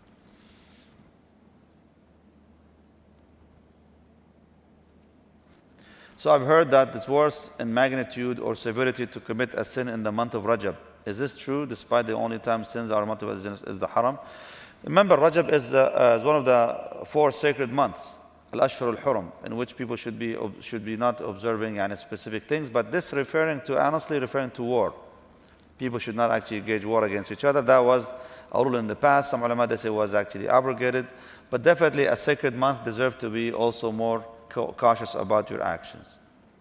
So I've heard that it's worse in magnitude or severity to commit a sin in the month of Rajab. Is this true, despite the only time sins are multiplied is the haram? Remember, Rajab is, uh, uh, is one of the four sacred months. Al-Ashhur al-Hurum, in which people should be should be not observing yani, specific things, but this referring to, honestly referring to war. People should not actually engage war against each other. That was a rule in the past. Some ulama, they say, was actually abrogated. But definitely a sacred month deserves to be also more cautious about your actions.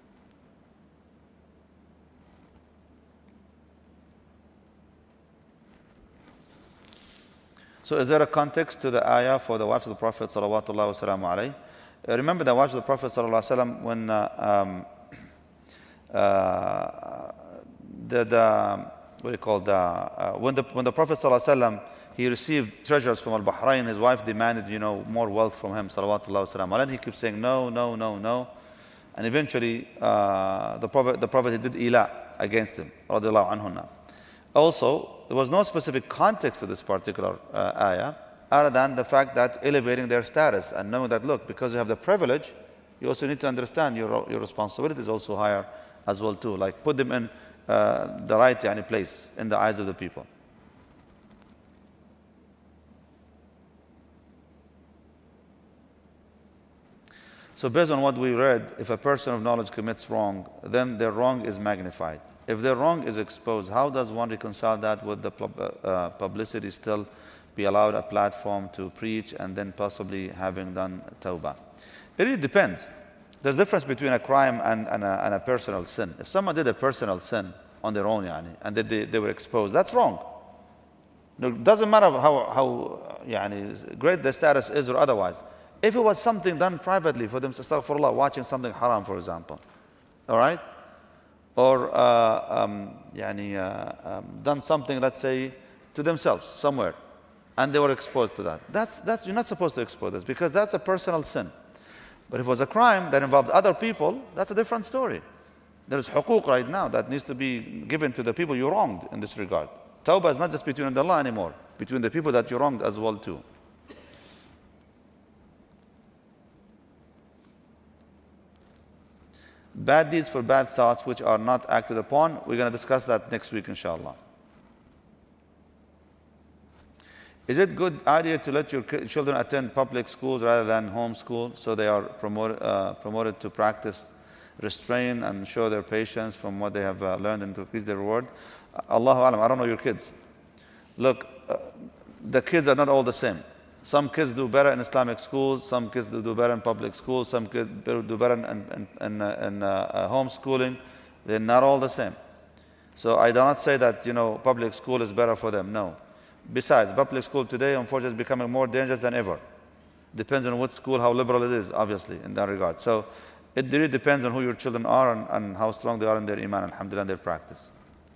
So is there a context to the ayah for the wives of the Prophet sallallahu alaihi wasallam? Remember the wives of the Prophet ﷺ when uh, um, uh, the, the what do you call the uh, when the when the Prophet ﷺ he received treasures from Al-Bahrain, his wife demanded you know more wealth from him sallallahu and he keeps saying no, no, no, no, and eventually uh, the Prophet the Prophet he did ila against him radiallahu anhunna. Also, there was no specific context to this particular uh, ayah, other than the fact that elevating their status and knowing that, look, because you have the privilege, you also need to understand your, your responsibility is also higher as well too. Like put them in uh, the right yani, place in the eyes of the people. So based on what we read, if a person of knowledge commits wrong, then their wrong is magnified. If their wrong is exposed, how does one reconcile that with the uh, publicity still be allowed a platform to preach and then possibly having done tawbah? It really depends. There's a difference between a crime and, and, a, and a personal sin. If someone did a personal sin on their own, yani, and they, they, they were exposed, that's wrong. It doesn't matter how, how yani, great the status is or otherwise. If it was something done privately for them, astaghfirullah, watching something haram, for example, all right? Or uh, um, yani, uh, um, done something, let's say, to themselves somewhere, and they were exposed to that. That's, that's, you're not supposed to expose this because that's a personal sin. But if it was a crime that involved other people, that's a different story. There's huquq right now that needs to be given to the people you wronged in this regard. Tawbah is not just between Allah anymore, between the people that you wronged as well too. Bad deeds for bad thoughts which are not acted upon. We're going to discuss that next week, inshallah. Is it good idea to let your children attend public schools rather than home school so they are promoted, uh, promoted to practice restraint and show their patience from what they have uh, learned and to increase their reward? Allahu Alam, I don't know your kids. Look, uh, the kids are not all the same. Some kids do better in Islamic schools, some kids do better in public schools, some kids do better in, in, in, uh, in uh, homeschooling. They're not all the same. So I do not say that, you know, public school is better for them. No. Besides, public school today, unfortunately, is becoming more dangerous than ever. Depends on what school, how liberal it is, obviously, in that regard. So it really depends on who your children are and, and how strong they are in their iman, alhamdulillah, and their practice.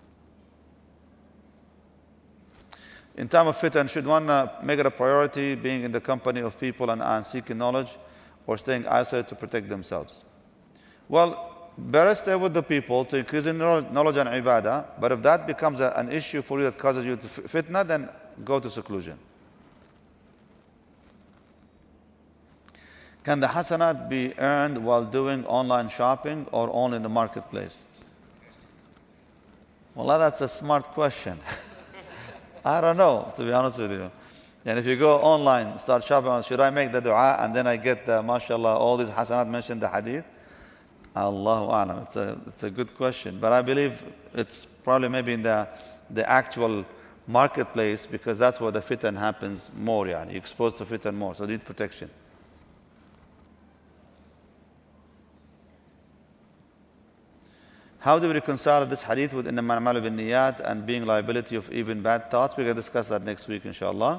In time of fitan, should one uh, make it a priority being in the company of people and, and seeking knowledge, or staying isolated to protect themselves? Well, better stay with the people to increase in knowledge and ibadah, but if that becomes a, an issue for you that causes you to fitna, then go to seclusion. Can the hasanat be earned while doing online shopping or only in the marketplace? Well, that's a smart question. I don't know, to be honest with you. And if you go online, start shopping, should I make the dua and then I get, the, mashallah, all these hasanat mentioned in the hadith? Allahu A'lam. It's a, it's a good question. But I believe it's probably maybe in the, the actual marketplace, because that's where the fitan happens more. Yani. You're exposed to fitan more, so you need protection. How do we reconcile this hadith with innamal a'malu binniyat and being liability of even bad thoughts? We're going to discuss that next week, inshallah.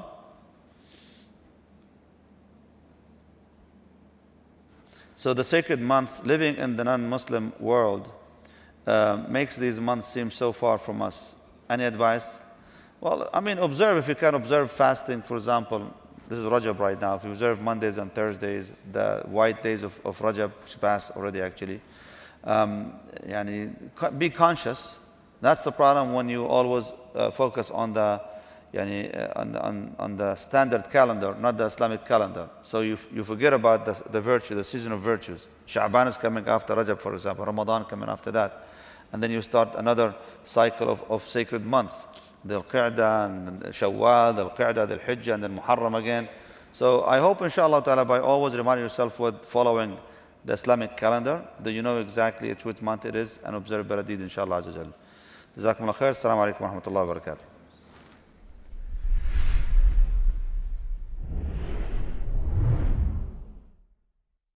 So the sacred months, living in the non-Muslim world, uh, makes these months seem so far from us. Any advice? Well, I mean, observe, if you can observe fasting, for example. This is Rajab right now. If you observe Mondays and Thursdays, the white days of, of Rajab, which passed already actually, um, yani, be conscious. That's the problem when you always uh, focus on the, yani, uh, on, the on, on the standard calendar, not the Islamic calendar. So you, you forget about the, the virtue, the season of virtues. Sha'ban is coming after Rajab, for example, Ramadan coming after that. And then you start another cycle of, of sacred months. The Al-Qa'dah, and Shawwal, the Al-Qa'dah, the Hijjah, and then Muharram again. So I hope, inshallah ta'ala, by always reminding yourself with following the Islamic calendar, that you know exactly which month it is and observe better deed, inshallah. Jazakumullah khair. Assalamu alaikum wa rahmatullahi wa barakatuh.